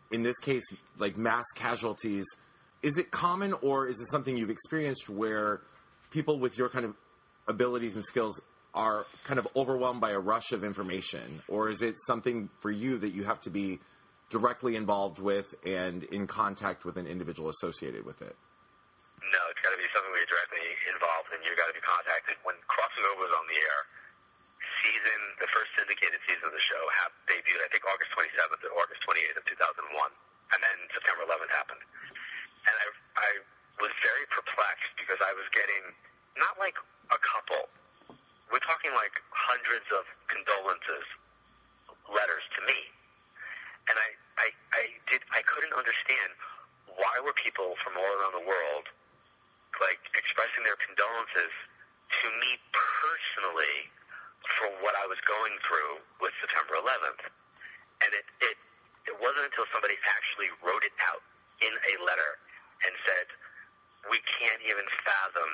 in this case, like mass casualties, is it common or is it something you've experienced where people with your kind of abilities and skills are kind of overwhelmed by a rush of information? Or is it something for you that you have to be directly involved with and in contact with an individual associated with it? No, it's got to be something where you're directly involved and you've got to be contacted. When Crossing Over was on the air, season, the first syndicated season of the show ha- debuted, I think, August twenty-seventh or August twenty-eighth of two thousand one. And then September eleventh happened. And I, I was very perplexed because I was getting, not like a couple, we're talking like hundreds of condolences letters to me. And I, I, I did, I couldn't understand why were people from all around the world like expressing their condolences to me personally for what I was going through with September eleventh. And it, it, it wasn't until somebody actually wrote it out in a letter and said, we can't even fathom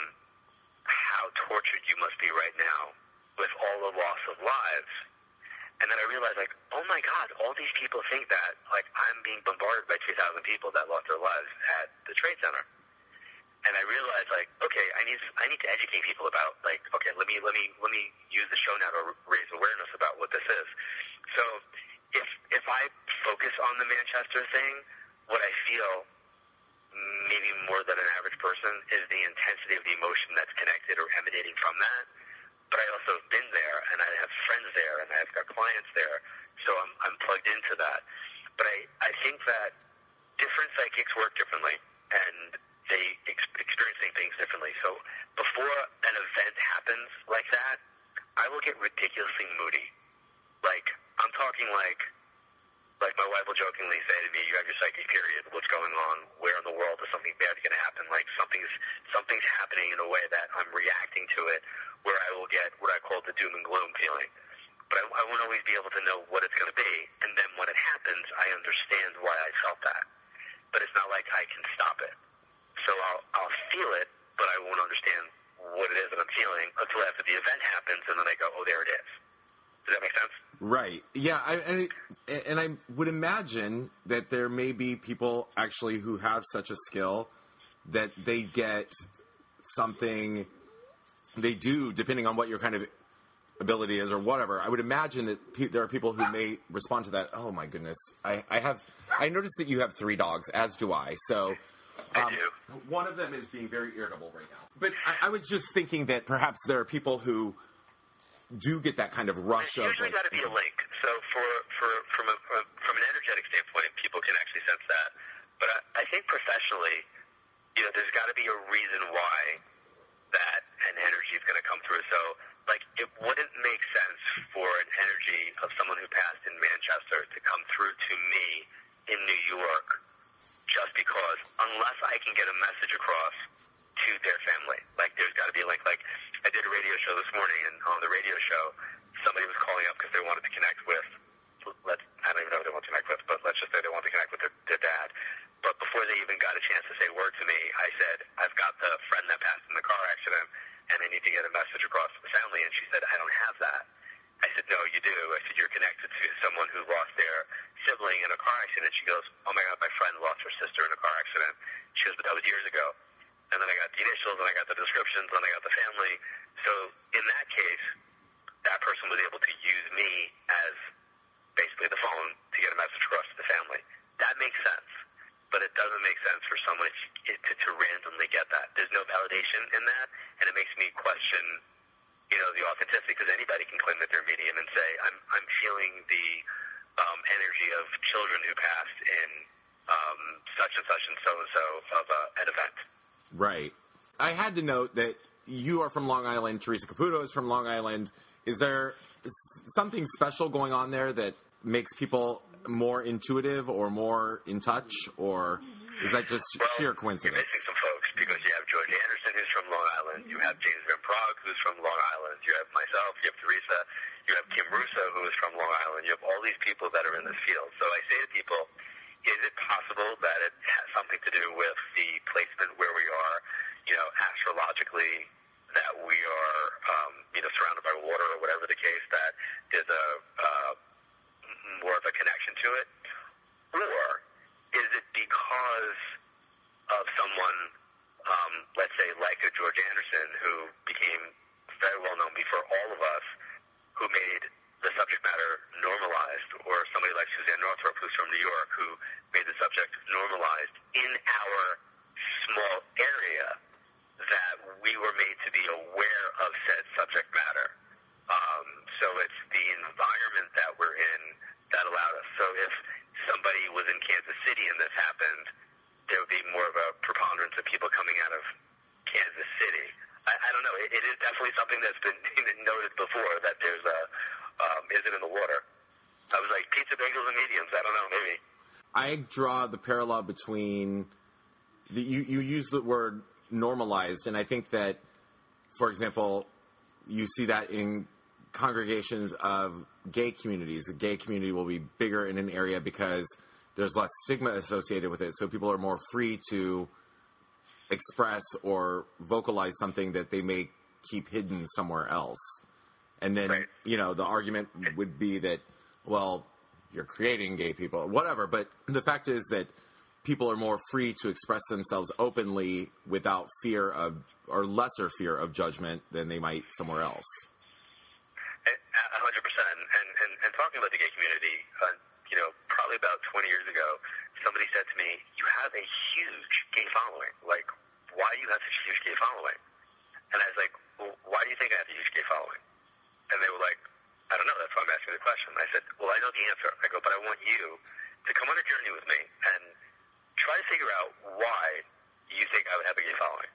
how tortured you must be right now with all the loss of lives. And then I realized, like, oh my God, all these people think that, like, I'm being bombarded by two thousand people that lost their lives at the Trade Center. And I realized, like, okay, I need I need to educate people about, like, okay, let me let me let me use the show now to raise awareness about what this is. So if if I focus on the Manchester thing, what I feel maybe more than an average person is the intensity of the emotion that's connected or emanating from that. But I also have been there, and I have friends there, and I've got clients there, so I'm I'm plugged into that. But I, I think that different psychics work differently, and they ex- experiencing things differently. So before an event happens like that, I will get ridiculously moody. Like, I'm talking like, like my wife will jokingly say to me, you have your psychic period, what's going on? Where in the world is something bad going to happen? Like, something's, something's happening in a way that I'm reacting to it, where I will get what I call the doom and gloom feeling. But I, I won't always be able to know what it's going to be. And then when it happens, I understand why I felt that. But it's not like I can stop it. So I'll, I'll feel it, but I won't understand what it is that I'm feeling until after the event happens, and then I go, oh, there it is. Does that make sense? Right. Yeah, I, and, it, and I would imagine that there may be people actually who have such a skill that they get something, they do, depending on what your kind of ability is or whatever. I would imagine that pe- there are people who may respond to that. Oh, my goodness. I, I have, I noticed that you have three dogs, as do I, so... Um, one of them is being very irritable right now. But I, I was just thinking that perhaps there are people who do get that kind of rush There's of... usually like, got to be a link. So for, for from, a, from an energetic standpoint, people can actually sense that. But I, I think professionally, you know, there's got to be a reason why that an energy is going to come through. So, like, it wouldn't make sense for an energy of someone who passed in Manchester to come through to me in New York just because, unless I can get a message across to their family. Like, there's got to be a link. Like, I did a radio show this morning, and on the radio show, somebody was calling up because they wanted to connect with, let's, I don't even know who they want to connect with, but let's just say they want to connect with their, their dad. But before they even got a chance to say a word to me, I said, I've got the friend that passed in the car accident, and I need to get a message across to the family. And she said, I don't have that. I said, no, you do. I said, you're connected to someone who lost their sibling in a car accident. She goes, oh my God, my friend lost her sister in a car accident. She goes, but that was years ago. And then I got the initials, and I got the descriptions, and I got the family. So in that case, that person was able to use me as basically the phone to get a message across to the family. That makes sense. But it doesn't make sense for someone to, to, to randomly get that. There's no validation in that, and it makes me question, you know, the authenticity, because anybody can claim that they're medium and say, I'm I'm feeling the um, energy of children who passed in um, such and such and so-and-so of uh, an event. Right. I had to note that you are from Long Island, Teresa Caputo is from Long Island. Is there something special going on there that makes people more intuitive or more in touch, or is that just well, sheer coincidence? You're missing some folks, because you have George Anderson, who's from Long Island, you have James Van Prague, who's from Long Island, you have myself, you have Teresa, you have Kim Russo, who is from Long Island, you have all these people that are in this field. So I say to people, is it possible that it has something to do with the placement where we are, you know, astrologically, that we are, um, you know, surrounded by water or whatever the case, that there's a uh, more of a connection to it? Or it in the water. I was like, pizza, bagels, and mediums. I don't know, maybe. I draw the parallel between the, you, you use the word normalized, and I think that, for example, you see that in congregations of gay communities. The gay community will be bigger in an area because there's less stigma associated with it, so people are more free to express or vocalize something that they may keep hidden somewhere else. And then, right. you know, the argument would be that, well, you're creating gay people, whatever. But the fact is that people are more free to express themselves openly without fear of, or lesser fear of judgment than they might somewhere else. A hundred percent. And, and, and talking about the gay community, uh, you know, probably about twenty years ago, somebody said to me, you have a huge gay following. Like, why do you have such a huge gay following? And I was like, well, why do you think I have a huge gay following? And they were like, I don't know. That's why I'm asking the question. I said, well, I know the answer. I go, but I want you to come on a journey with me and try to figure out why you think I would have a gay following.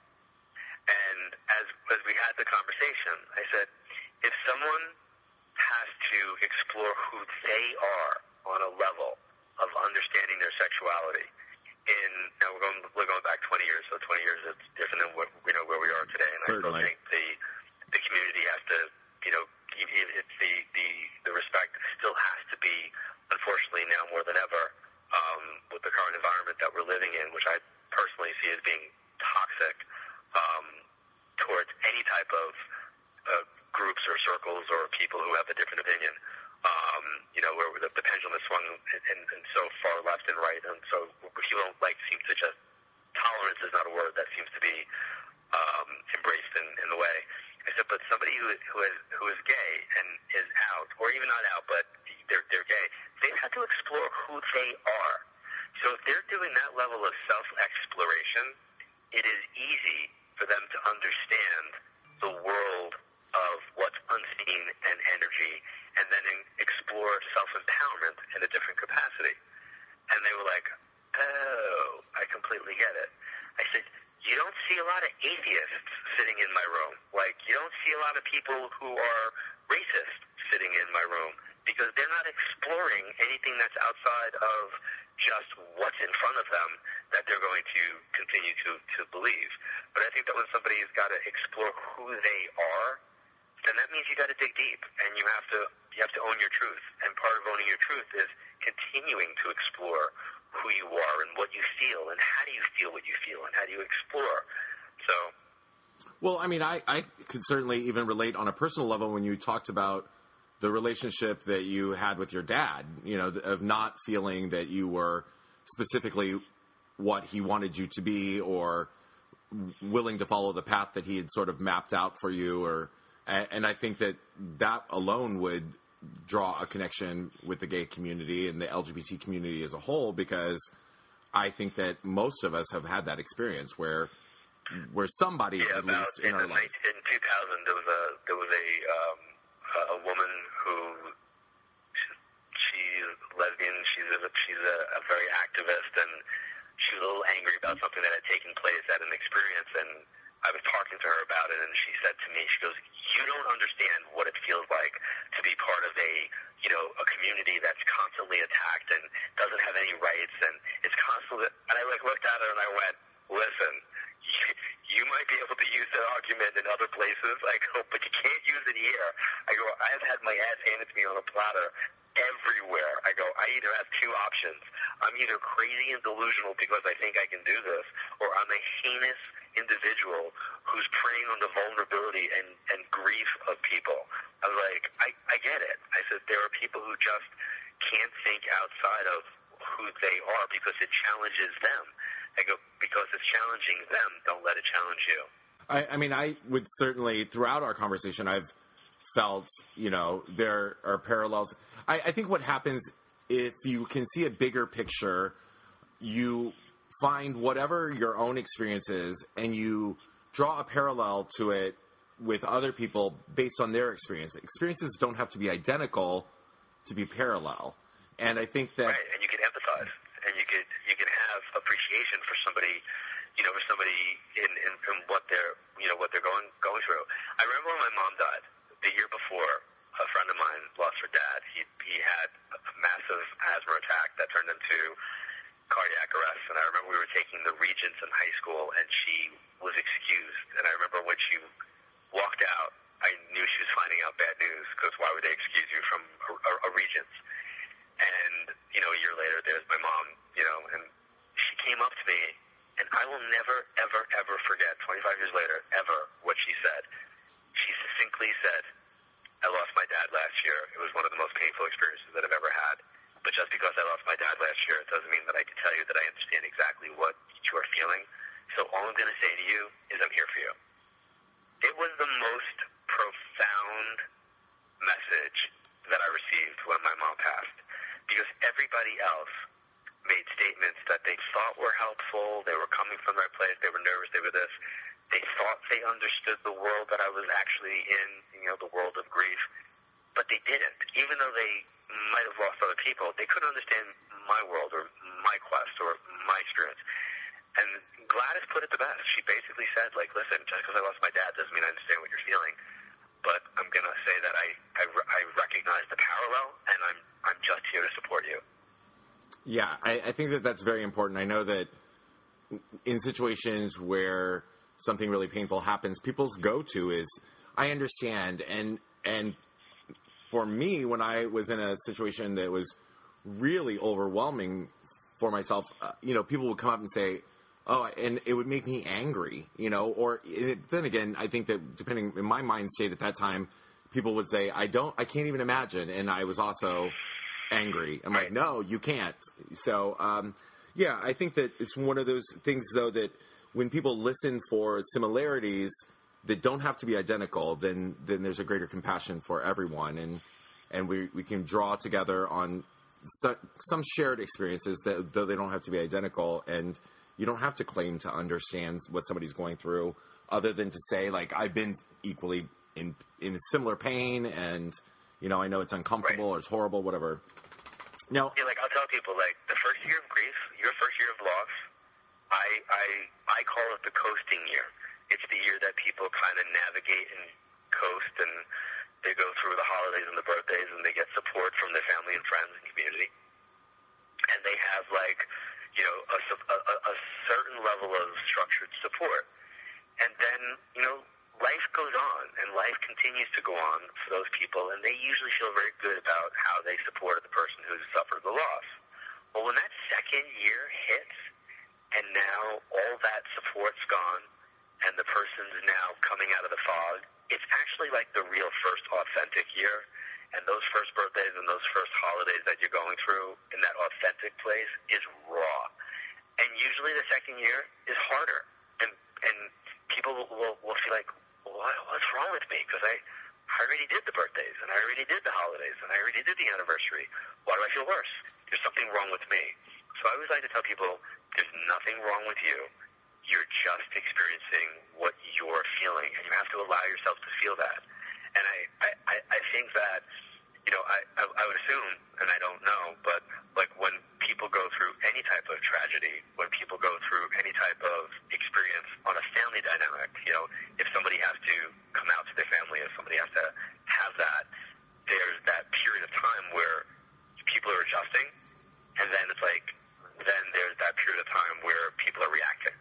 And as as we had the conversation, I said, if someone has to explore who they are on a level of understanding their sexuality, in now we're going we're going back twenty years, so twenty years is different than what we know where we are today. And Certainly. I still think the the community has to, you know, it's the, the, the respect still has to be, unfortunately now more than ever, um, with the current environment that we're living in, which I personally see as being toxic um, towards any type of uh, groups or circles or people who have a different opinion. Um, you know, where the, the pendulum has swung in, in, in so far left and right, and so people don't like seem to just, tolerance is not a word that seems to be um, embraced in, in the way. I said, but somebody who, who is who is gay and is out, or even not out, but they're they're gay, they've had to explore who they are. So if they're doing that level of self-exploration, it is easy for them to understand the world of what's unseen and energy, and then explore self-empowerment in a different capacity. And they were like, oh, I completely get it. I said, you don't see a lot of atheists sitting in my room. Like, you don't see a lot of people who are racist sitting in my room because they're not exploring anything that's outside of just what's in front of them that they're going to continue to, to believe. But I think that when somebody's got to explore who they are, then that means you got to dig deep, and you have to you have to own your truth. And part of owning your truth is continuing to explore who you are and what you feel, and how do you feel what you feel, and how do you explore. So, well, I mean, I, I could certainly even relate on a personal level when you talked about the relationship that you had with your dad, you know, of not feeling that you were specifically what he wanted you to be or willing to follow the path that he had sort of mapped out for you. Or, and I think that that alone would draw a connection with the gay community and the L G B T community as a whole, because I think that most of us have had that experience where where somebody yeah, at about, least in, in our the, life. In two thousand, there was a there was a um, a woman who she's lesbian. She's a, she's a, a very activist, and she was a little angry about something that had taken place at an experience. And I was talking to her about it, and she said to me, she goes, you don't understand what it feels like to be part of a, you know, a community that's constantly attacked and doesn't have any rights, and it's constantly, and I like looked at her and I went, listen, you, you might be able to use that argument in other places, I go, but you can't use it here. I go, I've had my ass handed to me on a platter everywhere. I go, I either have two options. I'm either crazy and delusional because I think I can do this, or I'm a heinous individual who's preying on the vulnerability and, and grief of people. I was like, I, I get it. I said, there are people who just can't think outside of who they are because it challenges them. I go, because it's challenging them, don't let it challenge you. I, I mean, I would certainly, throughout our conversation, I've felt, you know, there are parallels. I, I think what happens, if you can see a bigger picture, you find whatever your own experience is and you draw a parallel to it with other people based on their experience. Experiences don't have to be identical to be parallel. And I think that... Right, and you can empathize, and you could you can have appreciation for somebody, you know, for somebody in, in, in what they're, you know, what they're going going through. I remember when my mom died, the year before, a friend of mine lost her dad. he had a massive asthma attack that turned into cardiac arrest. And I remember we were taking the Regents in high school, and she was excused. And I remember when she walked out, I knew she was finding out bad news, because why would they excuse you from a, a, a Regents? And, you know, a year later, there's my mom, you know, and she came up to me, and I will never, ever, ever forget, twenty-five years later, ever, what she said. She succinctly said, I lost my dad last year. It was one of the most painful experiences that I've ever had. But just because I lost my dad last year, it doesn't mean that I can tell you that I understand exactly what you are feeling. So all I'm going to say to you is I'm here for you. It was the most profound message that I received when my mom passed. Because everybody else made statements that they thought were helpful. They were coming from the right place. They were nervous. They were this. They thought they understood the world that I was actually in, you know, the world of grief. But they didn't. Even though they might have lost other people, they couldn't understand my world or my quest or my experience. And Gladys put it the best. She basically said, like, listen, just because I lost my dad doesn't mean I understand what you're feeling. But I'm going to say that I, I, I recognize the parallel, and I'm, I'm just here to support you. Yeah, I, I think that that's very important. I know that in situations where something really painful happens, people's go-to is, I understand. And and for me, when I was in a situation that was really overwhelming for myself, uh, you know, people would come up and say, oh, and it would make me angry, you know, or it, then again, I think that depending in my mind state at that time, people would say, I don't, I can't even imagine. And I was also angry. I'm like, no, you can't. So, um, yeah, I think that it's one of those things, though, that when people listen for similarities that don't have to be identical, then then there's a greater compassion for everyone, and and we we can draw together on so, some shared experiences that though they don't have to be identical, and you don't have to claim to understand what somebody's going through, other than to say, like, I've been equally in in similar pain, and you know I know it's uncomfortable or it's horrible, whatever. Now, yeah, like I'll tell people, like the first year of grief, your first year of loss, I I I call it the coasting year. It's the year that people kind of navigate and coast, and they go through the holidays and the birthdays, and they get support from their family and friends and community, and they have like, you know, a, a, a certain level of structured support, and then you know life goes on, and life continues to go on for those people, and they usually feel very good about how they supported the person who suffered the loss. Well, when that second year hits, and now all that support's gone, and the person's now coming out of the fog, it's actually like the real first authentic year. And those first birthdays and those first holidays that you're going through in that authentic place is raw. And usually the second year is harder. And and people will, will, will feel like, what, what's wrong with me? Because I, I already did the birthdays, and I already did the holidays, and I already did the anniversary. Why do I feel worse? There's something wrong with me. So I always like to tell people, there's nothing wrong with you. You're just experiencing what you're feeling, and you have to allow yourself to feel that. And I, I, I think that, you know, I, I, I would assume, and I don't know, but like when people go through any type of tragedy, when people go through any type of experience on a family dynamic, you know, if somebody has to come out to their family, if somebody has to have that, there's that period of time where people are adjusting, and then it's like, then there's that period of time where people are reacting.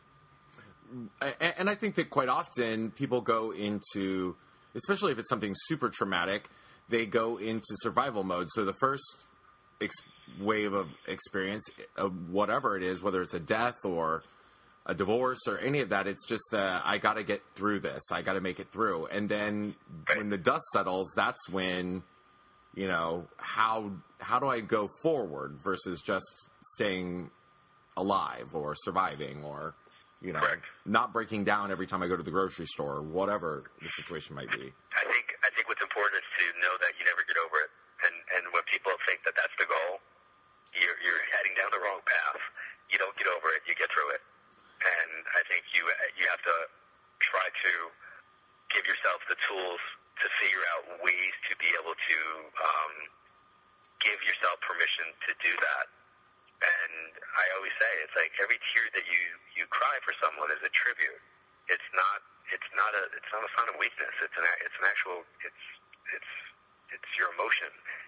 And I think that quite often people go into, especially if it's something super traumatic, they go into survival mode. So the first ex- wave of experience, of whatever it is, whether it's a death or a divorce or any of that, it's just uh, I got to get through this. I got to make it through. And then when the dust settles, that's when, you know, how how do I go forward versus just staying alive or surviving or, you know, Correct. not breaking down every time I go to the grocery store, or whatever the situation might be. I think I think what's important is to know that you never get over it, and and when people think that that's the goal, you're you're heading down the wrong path. You don't get over it, you get through it, and I think you you have to try to give yourself the tools to figure out ways to be able to um, give yourself permission to do that. And I always say, it's like every tear that you, you cry for someone is a tribute. It's not it's not a it's not a sign of weakness. It's an it's an actual it's it's it's your emotion,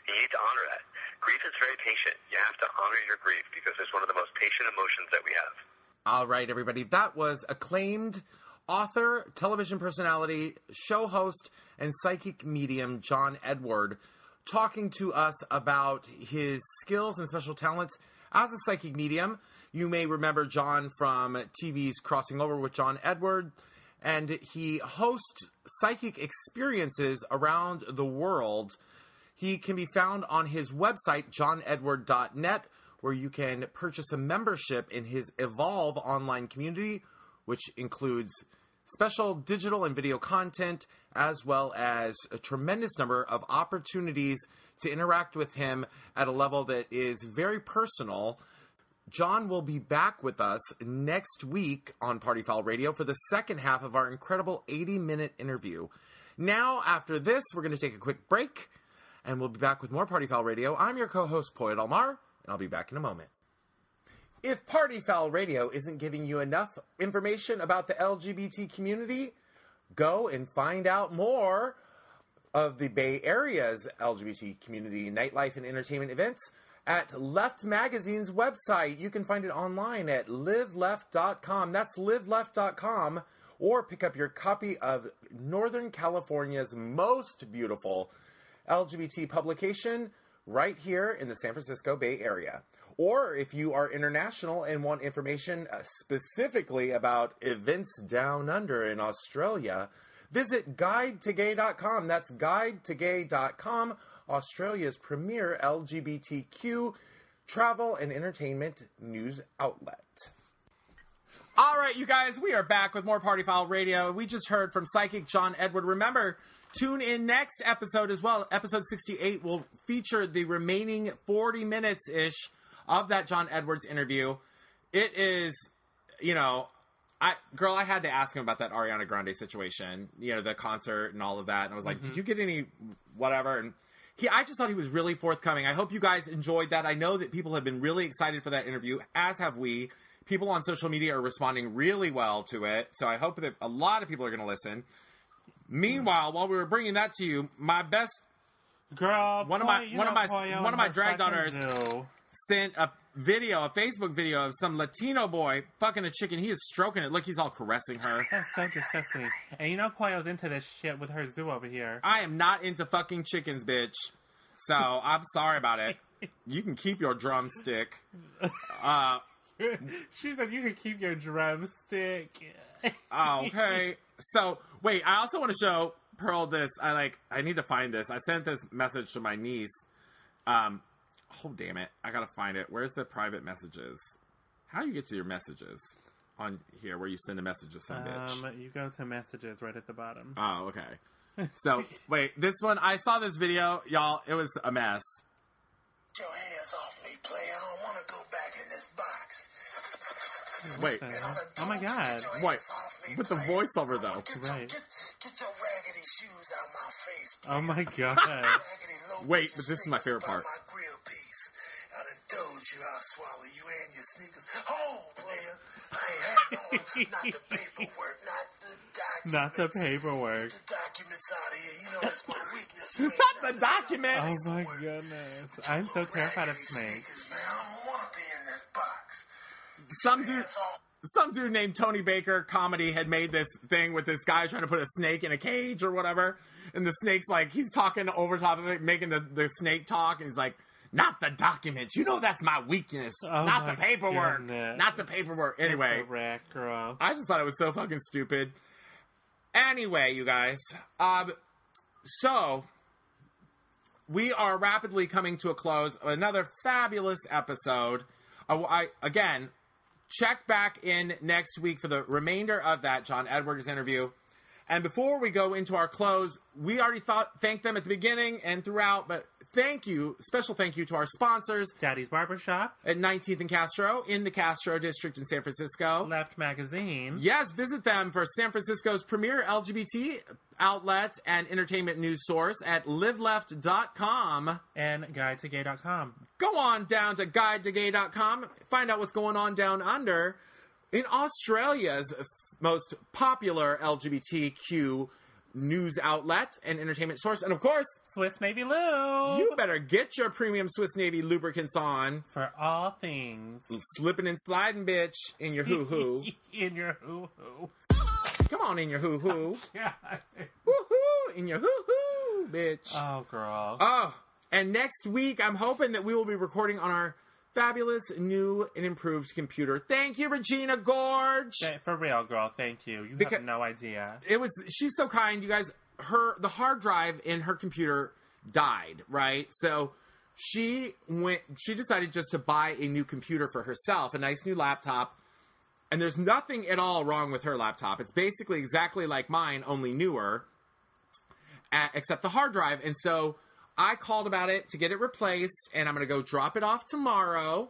You need to honor that. Grief is very patient. You have to honor your grief because it's one of the most patient emotions that we have. All right, everybody. That was acclaimed author, television personality, show host, and psychic medium John Edward talking to us about his skills and special talents as a psychic medium. You may remember John from T V's Crossing Over with John Edward, and he hosts psychic experiences around the world. He can be found on his website, john edward dot net, where you can purchase a membership in his Evolve online community, which includes special digital and video content, as well as a tremendous number of opportunities to interact with him at a level that is very personal. John will be back with us next week on Party Foul Radio for the second half of our incredible eighty-minute interview. Now, after this, we're going to take a quick break, and we'll be back with more Party Foul Radio. I'm your co-host, Poet Almar, and I'll be back in a moment. If Party Foul Radio isn't giving you enough information about the L G B T community, go and find out more of the Bay Area's L G B T community nightlife and entertainment events at Left Magazine's website. You can find it online at live left dot com. That's live left dot com. Or pick up your copy of Northern California's most beautiful L G B T publication right here in the San Francisco Bay Area. Or if you are international and want information uh, specifically about events down under in Australia, visit guide to gay dot com. That's guide to gay dot com, Australia's premier L G B T Q travel and entertainment news outlet. All right, you guys, we are back with more Party Foul Radio. We just heard from Psychic John Edward. Remember, tune in next episode as well. Episode sixty-eight will feature the remaining forty minutes-ish of that John Edwards interview. It is, you know, I girl, I had to ask him about that Ariana Grande situation, you know, the concert and all of that. And I was like, mm-hmm. Did you get any whatever? And he, I just thought he was really forthcoming. I hope you guys enjoyed that. I know that people have been really excited for that interview, as have we. People on social media are responding really well to it. So I hope that a lot of people are going to listen. Meanwhile, while we were bringing that to you, my best girl, one of my one of my one of my drag daughters zoo. sent a video, a Facebook video of some Latino boy fucking a chicken. He is stroking it. Look, he's all caressing her. That's so disgusting. And you know Poyo's into this shit with her zoo over here. I am not into fucking chickens, bitch. So, I'm sorry about it. You can keep your drumstick. Uh, she said you can keep your drumstick. Okay. So, wait, I also want to show Pearl this. I like, I need to find this. I sent this message to my niece. Um, Oh, damn it. I gotta find it. Where's the private messages? How do you get to your messages on here where you send a message to some bitch? Um, you go to messages right at the bottom. Oh, okay. So, wait. This one, I saw this video. Y'all, it was a mess. Get your hands off me, player. I don't want to go back in this box. Wait. Oh, my God. Wait. With the voiceover, though. Get your, right. get, get your raggedy shoes out my face, player. Oh, my God. Wait, but this is my favorite part. You, I'll swallow you and your sneakers. Oh, player, I ain't had no, not the paperwork, not the documents. Not the paperwork. Get the documents out of here. You know that's my weakness. Not the documents. Oh my goodness, I'm so terrified of snakes. Man, I don't want to be in this box. Some dude, some dude named Tony Baker Comedy had made this thing with this guy trying to put a snake in a cage or whatever, and the snake's like he's talking over top of it, making the the snake talk, and he's like. Not the documents. You know that's my weakness. Oh Not my the paperwork. goodness. Not the paperwork. Anyway. Rat girl. I just thought it was so fucking stupid. Anyway, you guys. Um, so, we are rapidly coming to a close of another fabulous episode. I, I, again, check back in next week for the remainder of that John Edwards interview. And before we go into our close, we already thought thanked them at the beginning and throughout, but thank you, special thank you to our sponsors. Daddy's Barbershop. At nineteenth and Castro, in the Castro District in San Francisco. Left Magazine. Yes, visit them for San Francisco's premier L G B T outlet and entertainment news source at live left dot com. And guide to gay dot com. Go on down to guide to gay dot com. Find out what's going on down under in Australia's most popular L G B T Q news outlet and entertainment source. And of course, Swiss Navy Lube. you better get your premium Swiss Navy lubricants on. For all things. Slipping and sliding, bitch, in your hoo-hoo. In your hoo-hoo. Come on in your hoo-hoo. Yeah. Woo-hoo, in your hoo-hoo, bitch. Oh, girl. Oh, and next week, I'm hoping that we will be recording on our fabulous new and improved computer. Thank you, Regina Gorge. Yeah, for real, girl. Thank you. You Because- have no idea. It was, she's so kind, you guys. Her, the hard drive in her computer died, right? So she went, she decided just to buy a new computer for herself, a nice new laptop. And there's nothing at all wrong with her laptop. It's basically exactly like mine, only newer, uh, except the hard drive. And so I called about it to get it replaced, and I'm going to go drop it off tomorrow.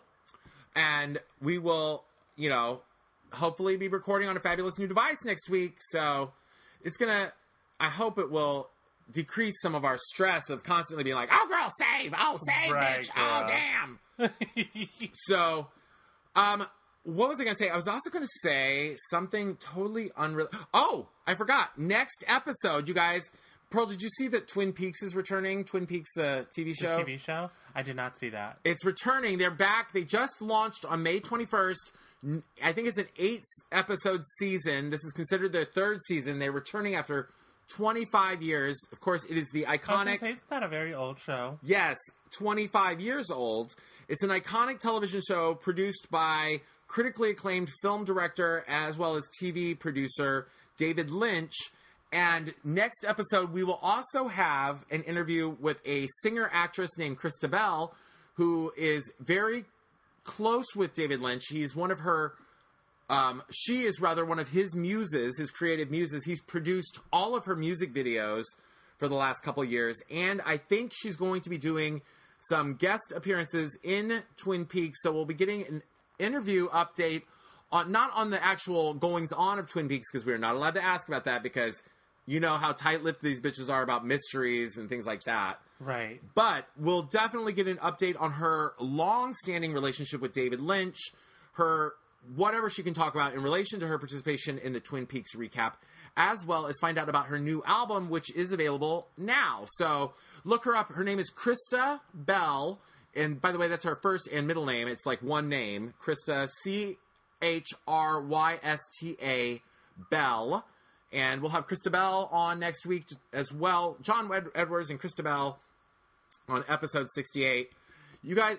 And we will, you know, hopefully be recording on a fabulous new device next week. So it's going to, I hope it will decrease some of our stress of constantly being like, oh, girl, save. Oh, save, Right, bitch. girl. Oh, damn. So, um... what was I going to say? I was also going to say something totally unreal. Oh, I forgot. Next episode, you guys. Pearl, did you see that Twin Peaks is returning? Twin Peaks, the T V show? The T V show? I did not see that. It's returning. They're back. They just launched on May twenty-first. N- I think it's an eight episode season. This is considered their third season. They're returning after twenty-five years. Of course, it is the I was gonna iconic... say, isn't that a very old show? Yes, twenty-five years old. It's an iconic television show produced by critically acclaimed film director as well as T V producer David Lynch. And next episode, we will also have an interview with a singer-actress named Krista Bell, who is very close with David Lynch. He's one of her... Um, she is rather one of his muses, his creative muses. He's produced all of her music videos for the last couple of years. And I think she's going to be doing some guest appearances in Twin Peaks. So we'll be getting an interview update on, not on the actual goings on of Twin Peaks, because we're not allowed to ask about that, because you know how tight-lipped these bitches are about mysteries and things like that. Right. But we'll definitely get an update on her long-standing relationship with David Lynch, her whatever she can talk about in relation to her participation in the Twin Peaks recap, as well as find out about her new album, which is available now. So look her up. Her name is Krista Bell. And by the way, that's her first and middle name. It's like one name. Krista, C H R Y S T A, Bell. And we'll have Krista Bell on next week as well. John Ed- Edwards and Krista Bell on episode sixty-eight. You guys,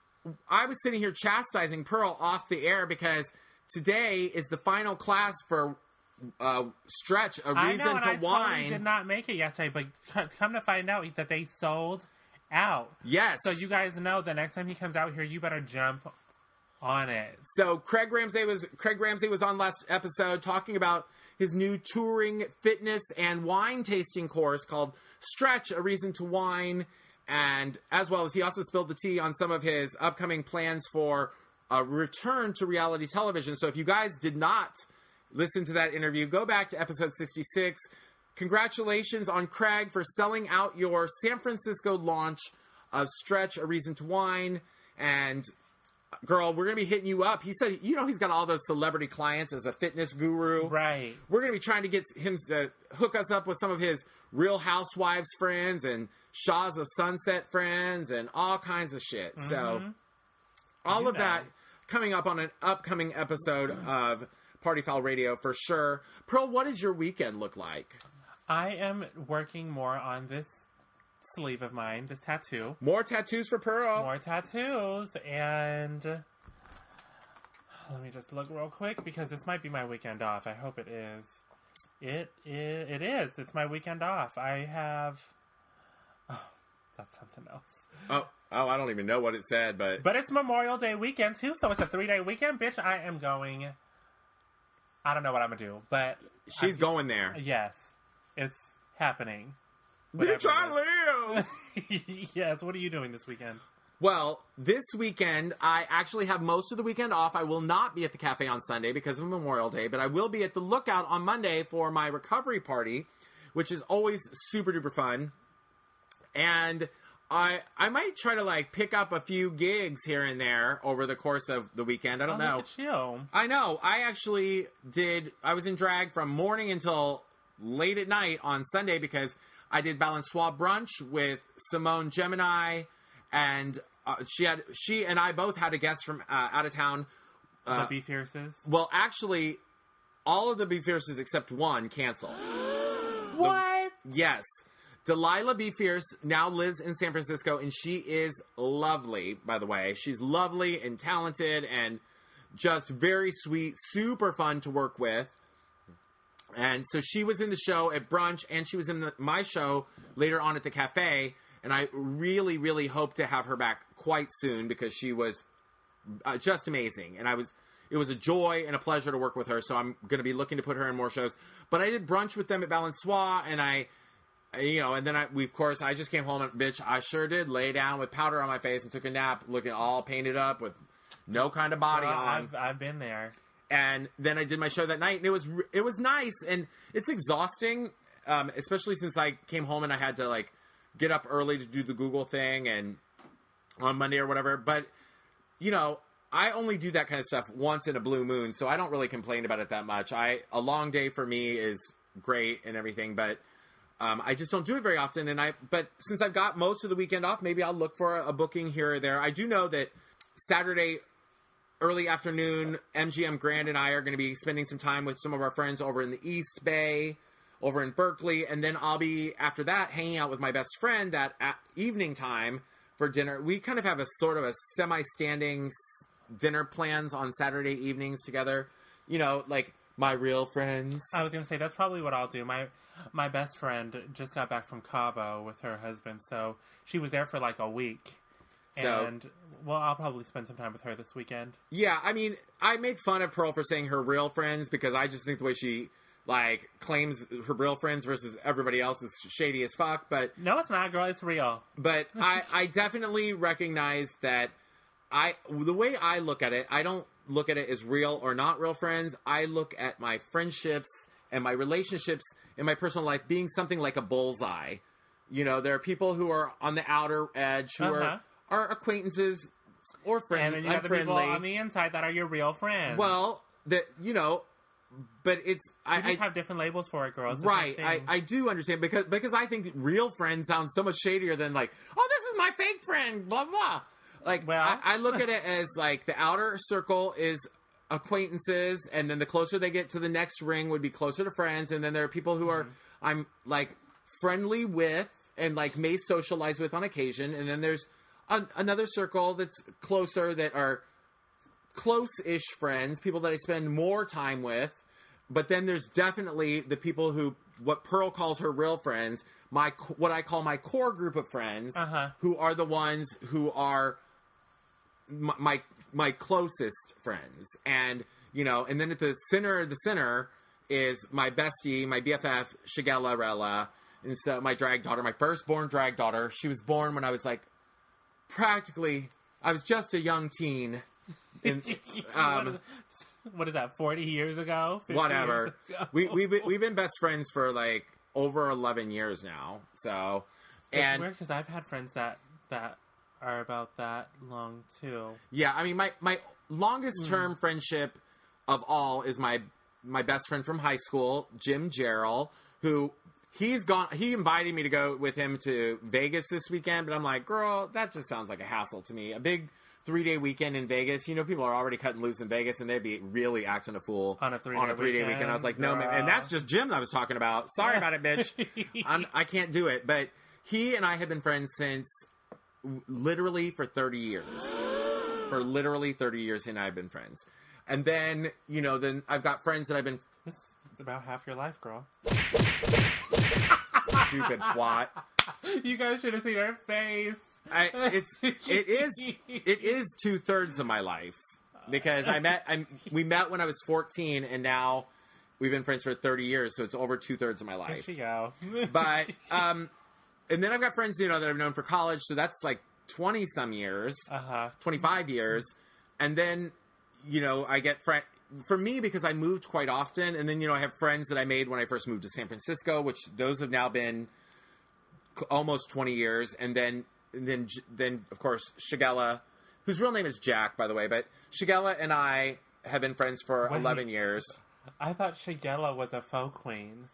I was sitting here chastising Pearl off the air because today is the final class for uh, Stretch, A Reason I know, and to I Whine. Totally did not make it yesterday, but c- come to find out that they sold out. Yes. So you guys know the next time he comes out here, you better jump on it. So Craig Ramsey was Craig Ramsey was on last episode talking about his new touring fitness and wine tasting course called Stretch, A Reason to Whine. And as well as he also spilled the tea on some of his upcoming plans for a return to reality television. So if you guys did not listen to that interview, go back to episode sixty-six. Congratulations on Craig for selling out your San Francisco launch of Stretch, A Reason to Whine. And girl, we're going to be hitting you up. He said, you know, he's got all those celebrity clients as a fitness guru. Right. We're going to be trying to get him to hook us up with some of his Real Housewives friends and Shaws of Sunset friends and all kinds of shit. Mm-hmm. So all you of know. that coming up on an upcoming episode of Party Foul Radio for sure. Pearl, what does your weekend look like? I am working more on this sleeve of mine, this tattoo. More tattoos for Pearl. More tattoos, and let me just look real quick because this might be my weekend off. I hope it is. It is. It is. It's my weekend off. I have. Oh, that's something else. Oh, oh, I don't even know what it said, but But it's Memorial Day weekend too, so it's a three day weekend, bitch. I am going. I don't know what I'm gonna do, but she's I'm, going there. Yes, it's happening. Bitch, I live. Yes. What are you doing this weekend? Well, this weekend, I actually have most of the weekend off. I will not be at the cafe on Sunday because of Memorial Day, but I will be at the Lookout on Monday for my recovery party, which is always super duper fun. And I I might try to like pick up a few gigs here and there over the course of the weekend. I don't oh, know. Look at you. I know. I actually did. I was in drag from morning until late at night on Sunday because I did Balançois brunch with Simone Gemini, and uh, she had she and I both had a guest from uh, out of town. Uh, the Be Fierces? Well, actually, all of the Be Fierces except one canceled. What? The, yes. Delilah Be Fierce now lives in San Francisco, and she is lovely, by the way. She's lovely and talented and just very sweet, super fun to work with. And so she was in the show at brunch, and she was in the, my show later on at the cafe. And I really, really hope to have her back quite soon because she was uh, just amazing. And I was, it was a joy and a pleasure to work with her. So I'm going to be looking to put her in more shows. But I did brunch with them at Balançois, and I, you know, and then I, we, of course, I just came home and, bitch, I sure did lay down with powder on my face and took a nap, looking all painted up with no kind of body Well, on. I've, I've been there. And then I did my show that night, and it was it was nice, and it's exhausting, um, especially since I came home and I had to like get up early to do the Google thing and on Monday or whatever. But you know, I only do that kind of stuff once in a blue moon, so I don't really complain about it that much. I a long day for me is great and everything, but um, I just don't do it very often. And I but since I've got most of the weekend off, maybe I'll look for a, a booking here or there. I do know that Saturday early afternoon, M G M Grand and I are going to be spending some time with some of our friends over in the East Bay, over in Berkeley, and then I'll be, after that, hanging out with my best friend that at evening time for dinner. We kind of have a sort of a semi-standing s- dinner plans on Saturday evenings together. You know, like my real friends. I was going to say, that's probably what I'll do. My my best friend just got back from Cabo with her husband, so she was there for like a week. So, and, well, I'll probably spend some time with her this weekend. Yeah, I mean, I make fun of Pearl for saying her real friends because I just think the way she, like, claims her real friends versus everybody else is shady as fuck, but... No, it's not, girl. It's real. But I, I definitely recognize that I... The way I look at it, I don't look at it as real or not real friends. I look at my friendships and my relationships in my personal life being something like a bullseye. You know, there are people who are on the outer edge who Uh-huh. are... are acquaintances or friends. And then you have the people on the inside that are your real friends. Well, that you know, but it's you I, just I have different labels for it, girls. right. I, I do understand because because I think real friend sounds so much shadier than like, oh, this is my fake friend, blah blah. Like, well, I, I look at it as like the outer circle is acquaintances, and then the closer they get to the next ring would be closer to friends, and then there are people who are mm-hmm. I'm like friendly with and like may socialize with on occasion, and then there's another circle that's closer that are close-ish friends, people that I spend more time with. But then there's definitely the people who, what Pearl calls her real friends, my what I call my core group of friends, uh-huh. who are the ones who are my, my my closest friends. And, you know, and then at the center of the center is my bestie, my B F F, Shigella Rella, and so my drag daughter, my firstborn drag daughter. She was born when I was like, practically, I was just a young teen. In, um, what is that, forty years ago? Whatever. Years ago? we, we've, been, we've been best friends for like over eleven years now. So, it's and weird because I've had friends that, that are about that long too. Yeah, I mean, my, my longest term mm. friendship of all is my, my best friend from high school, Jim Jarrell, who... He's gone. He invited me to go with him to Vegas this weekend, but I'm like, girl, that just sounds like a hassle to me. A big three day weekend in Vegas. You know, people are already cutting loose in Vegas, and they'd be really acting a fool on a three on a three day weekend. weekend. I was like, no, man, and that's just Jim that I was talking about. Sorry about it, bitch. I'm, I can't do it. But he and I have been friends since literally for thirty years. For literally thirty years, he and I have been friends. And then, you know, then I've got friends that I've been. This is about half your life, girl. Stupid twat. You guys should have seen her face. I, it's it is it is two thirds of my life because I met I we met when I was fourteen and now we've been friends for thirty years, so it's over two thirds of my life. There you go. But um, and then I've got friends you know that I've known for college, so that's like twenty some years, uh-huh. twenty five years, and then you know I get friend. For me, because I moved quite often, and then, you know, I have friends that I made when I first moved to San Francisco, which those have now been almost twenty years, and then, and then, then of course, Shigella, whose real name is Jack, by the way, but Shigella and I have been friends for Wait, eleven years. I thought Shigella was a faux queen.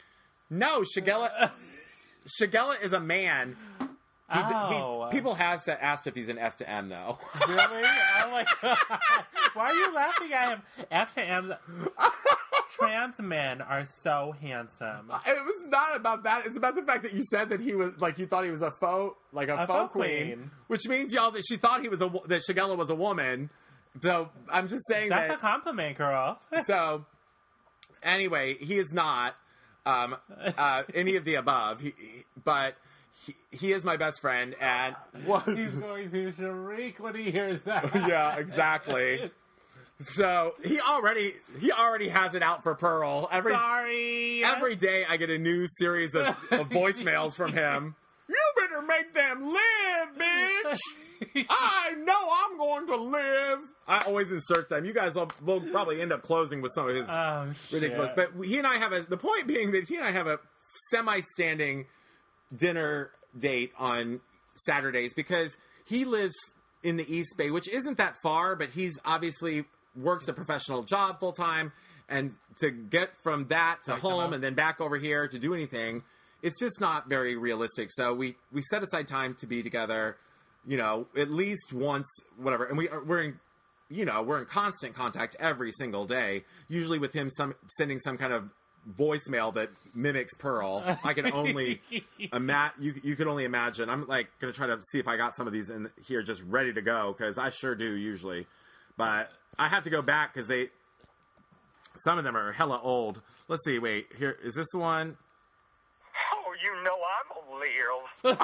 No, Shigella. Shigella is a man. He, Oh. he, people have sa- asked if he's an F to M, though. Really? Oh my god. Why are you laughing at him? F to M's. Trans men are so handsome. It was not about that. It's about the fact that you said that he was, like, you thought he was a faux, like a, A faux, faux queen, queen. which means, y'all, that she thought he was a, wo- that Shigella was a woman. So, I'm just saying That's that. a compliment, girl. So, anyway, he is not um, uh, any of the above, he, he, but he, he is my best friend, and what? He's going to shriek when he hears that. Yeah, exactly. So he already he already has it out for Pearl. Every Sorry. every day I get a new series of, of voicemails from him. You better make them live, bitch. I know I'm going to live. I always insert them. You guys will, will probably end up closing with some of his Oh, shit. ridiculous. But he and I have a. The point being that he and I have a semi-standing dinner date on Saturdays because he lives in the East Bay, which isn't that far, but he's obviously works a professional job full time, and to get from that to Like home them and then back over here to do anything, it's just not very realistic. So we we set aside time to be together, you know, at least once, whatever. And we are, we're in, you know, we're in constant contact every single day. Usually with him, some sending some kind of voicemail that mimics Pearl. I can only ima- you you can only imagine. I'm like gonna try to see if I got some of these in here just ready to go because I sure do usually, but I have to go back because they some of them are hella old. Let's see. Wait, here is this the one? Oh, you know I'm a Leo.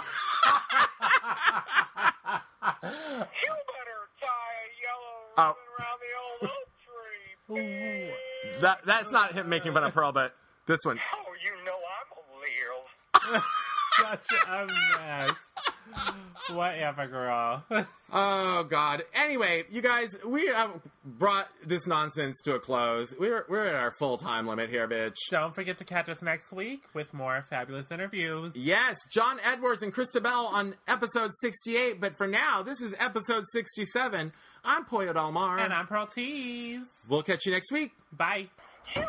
You better tie a yellow Oh. ribbon around the old oak tree. bitch. That that's not him making fun of Pearl, but this one. Oh, you know I'm a Leo. Such a mess. Whatever, girl. Oh God. Anyway, you guys, we have brought this nonsense to a close. We're we're at our full time limit here, bitch. Don't forget to catch us next week with more fabulous interviews. Yes, John Edwards and Christabel on episode sixty-eight. But for now, this is episode sixty-seven. I'm Pollo Dalmar. And I'm Pearl Tease. We'll catch you next week. Bye. You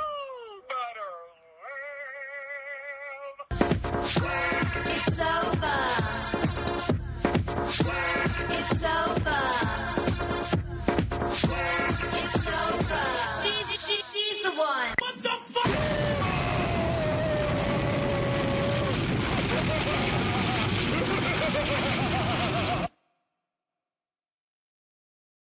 better live. It's over. It's over.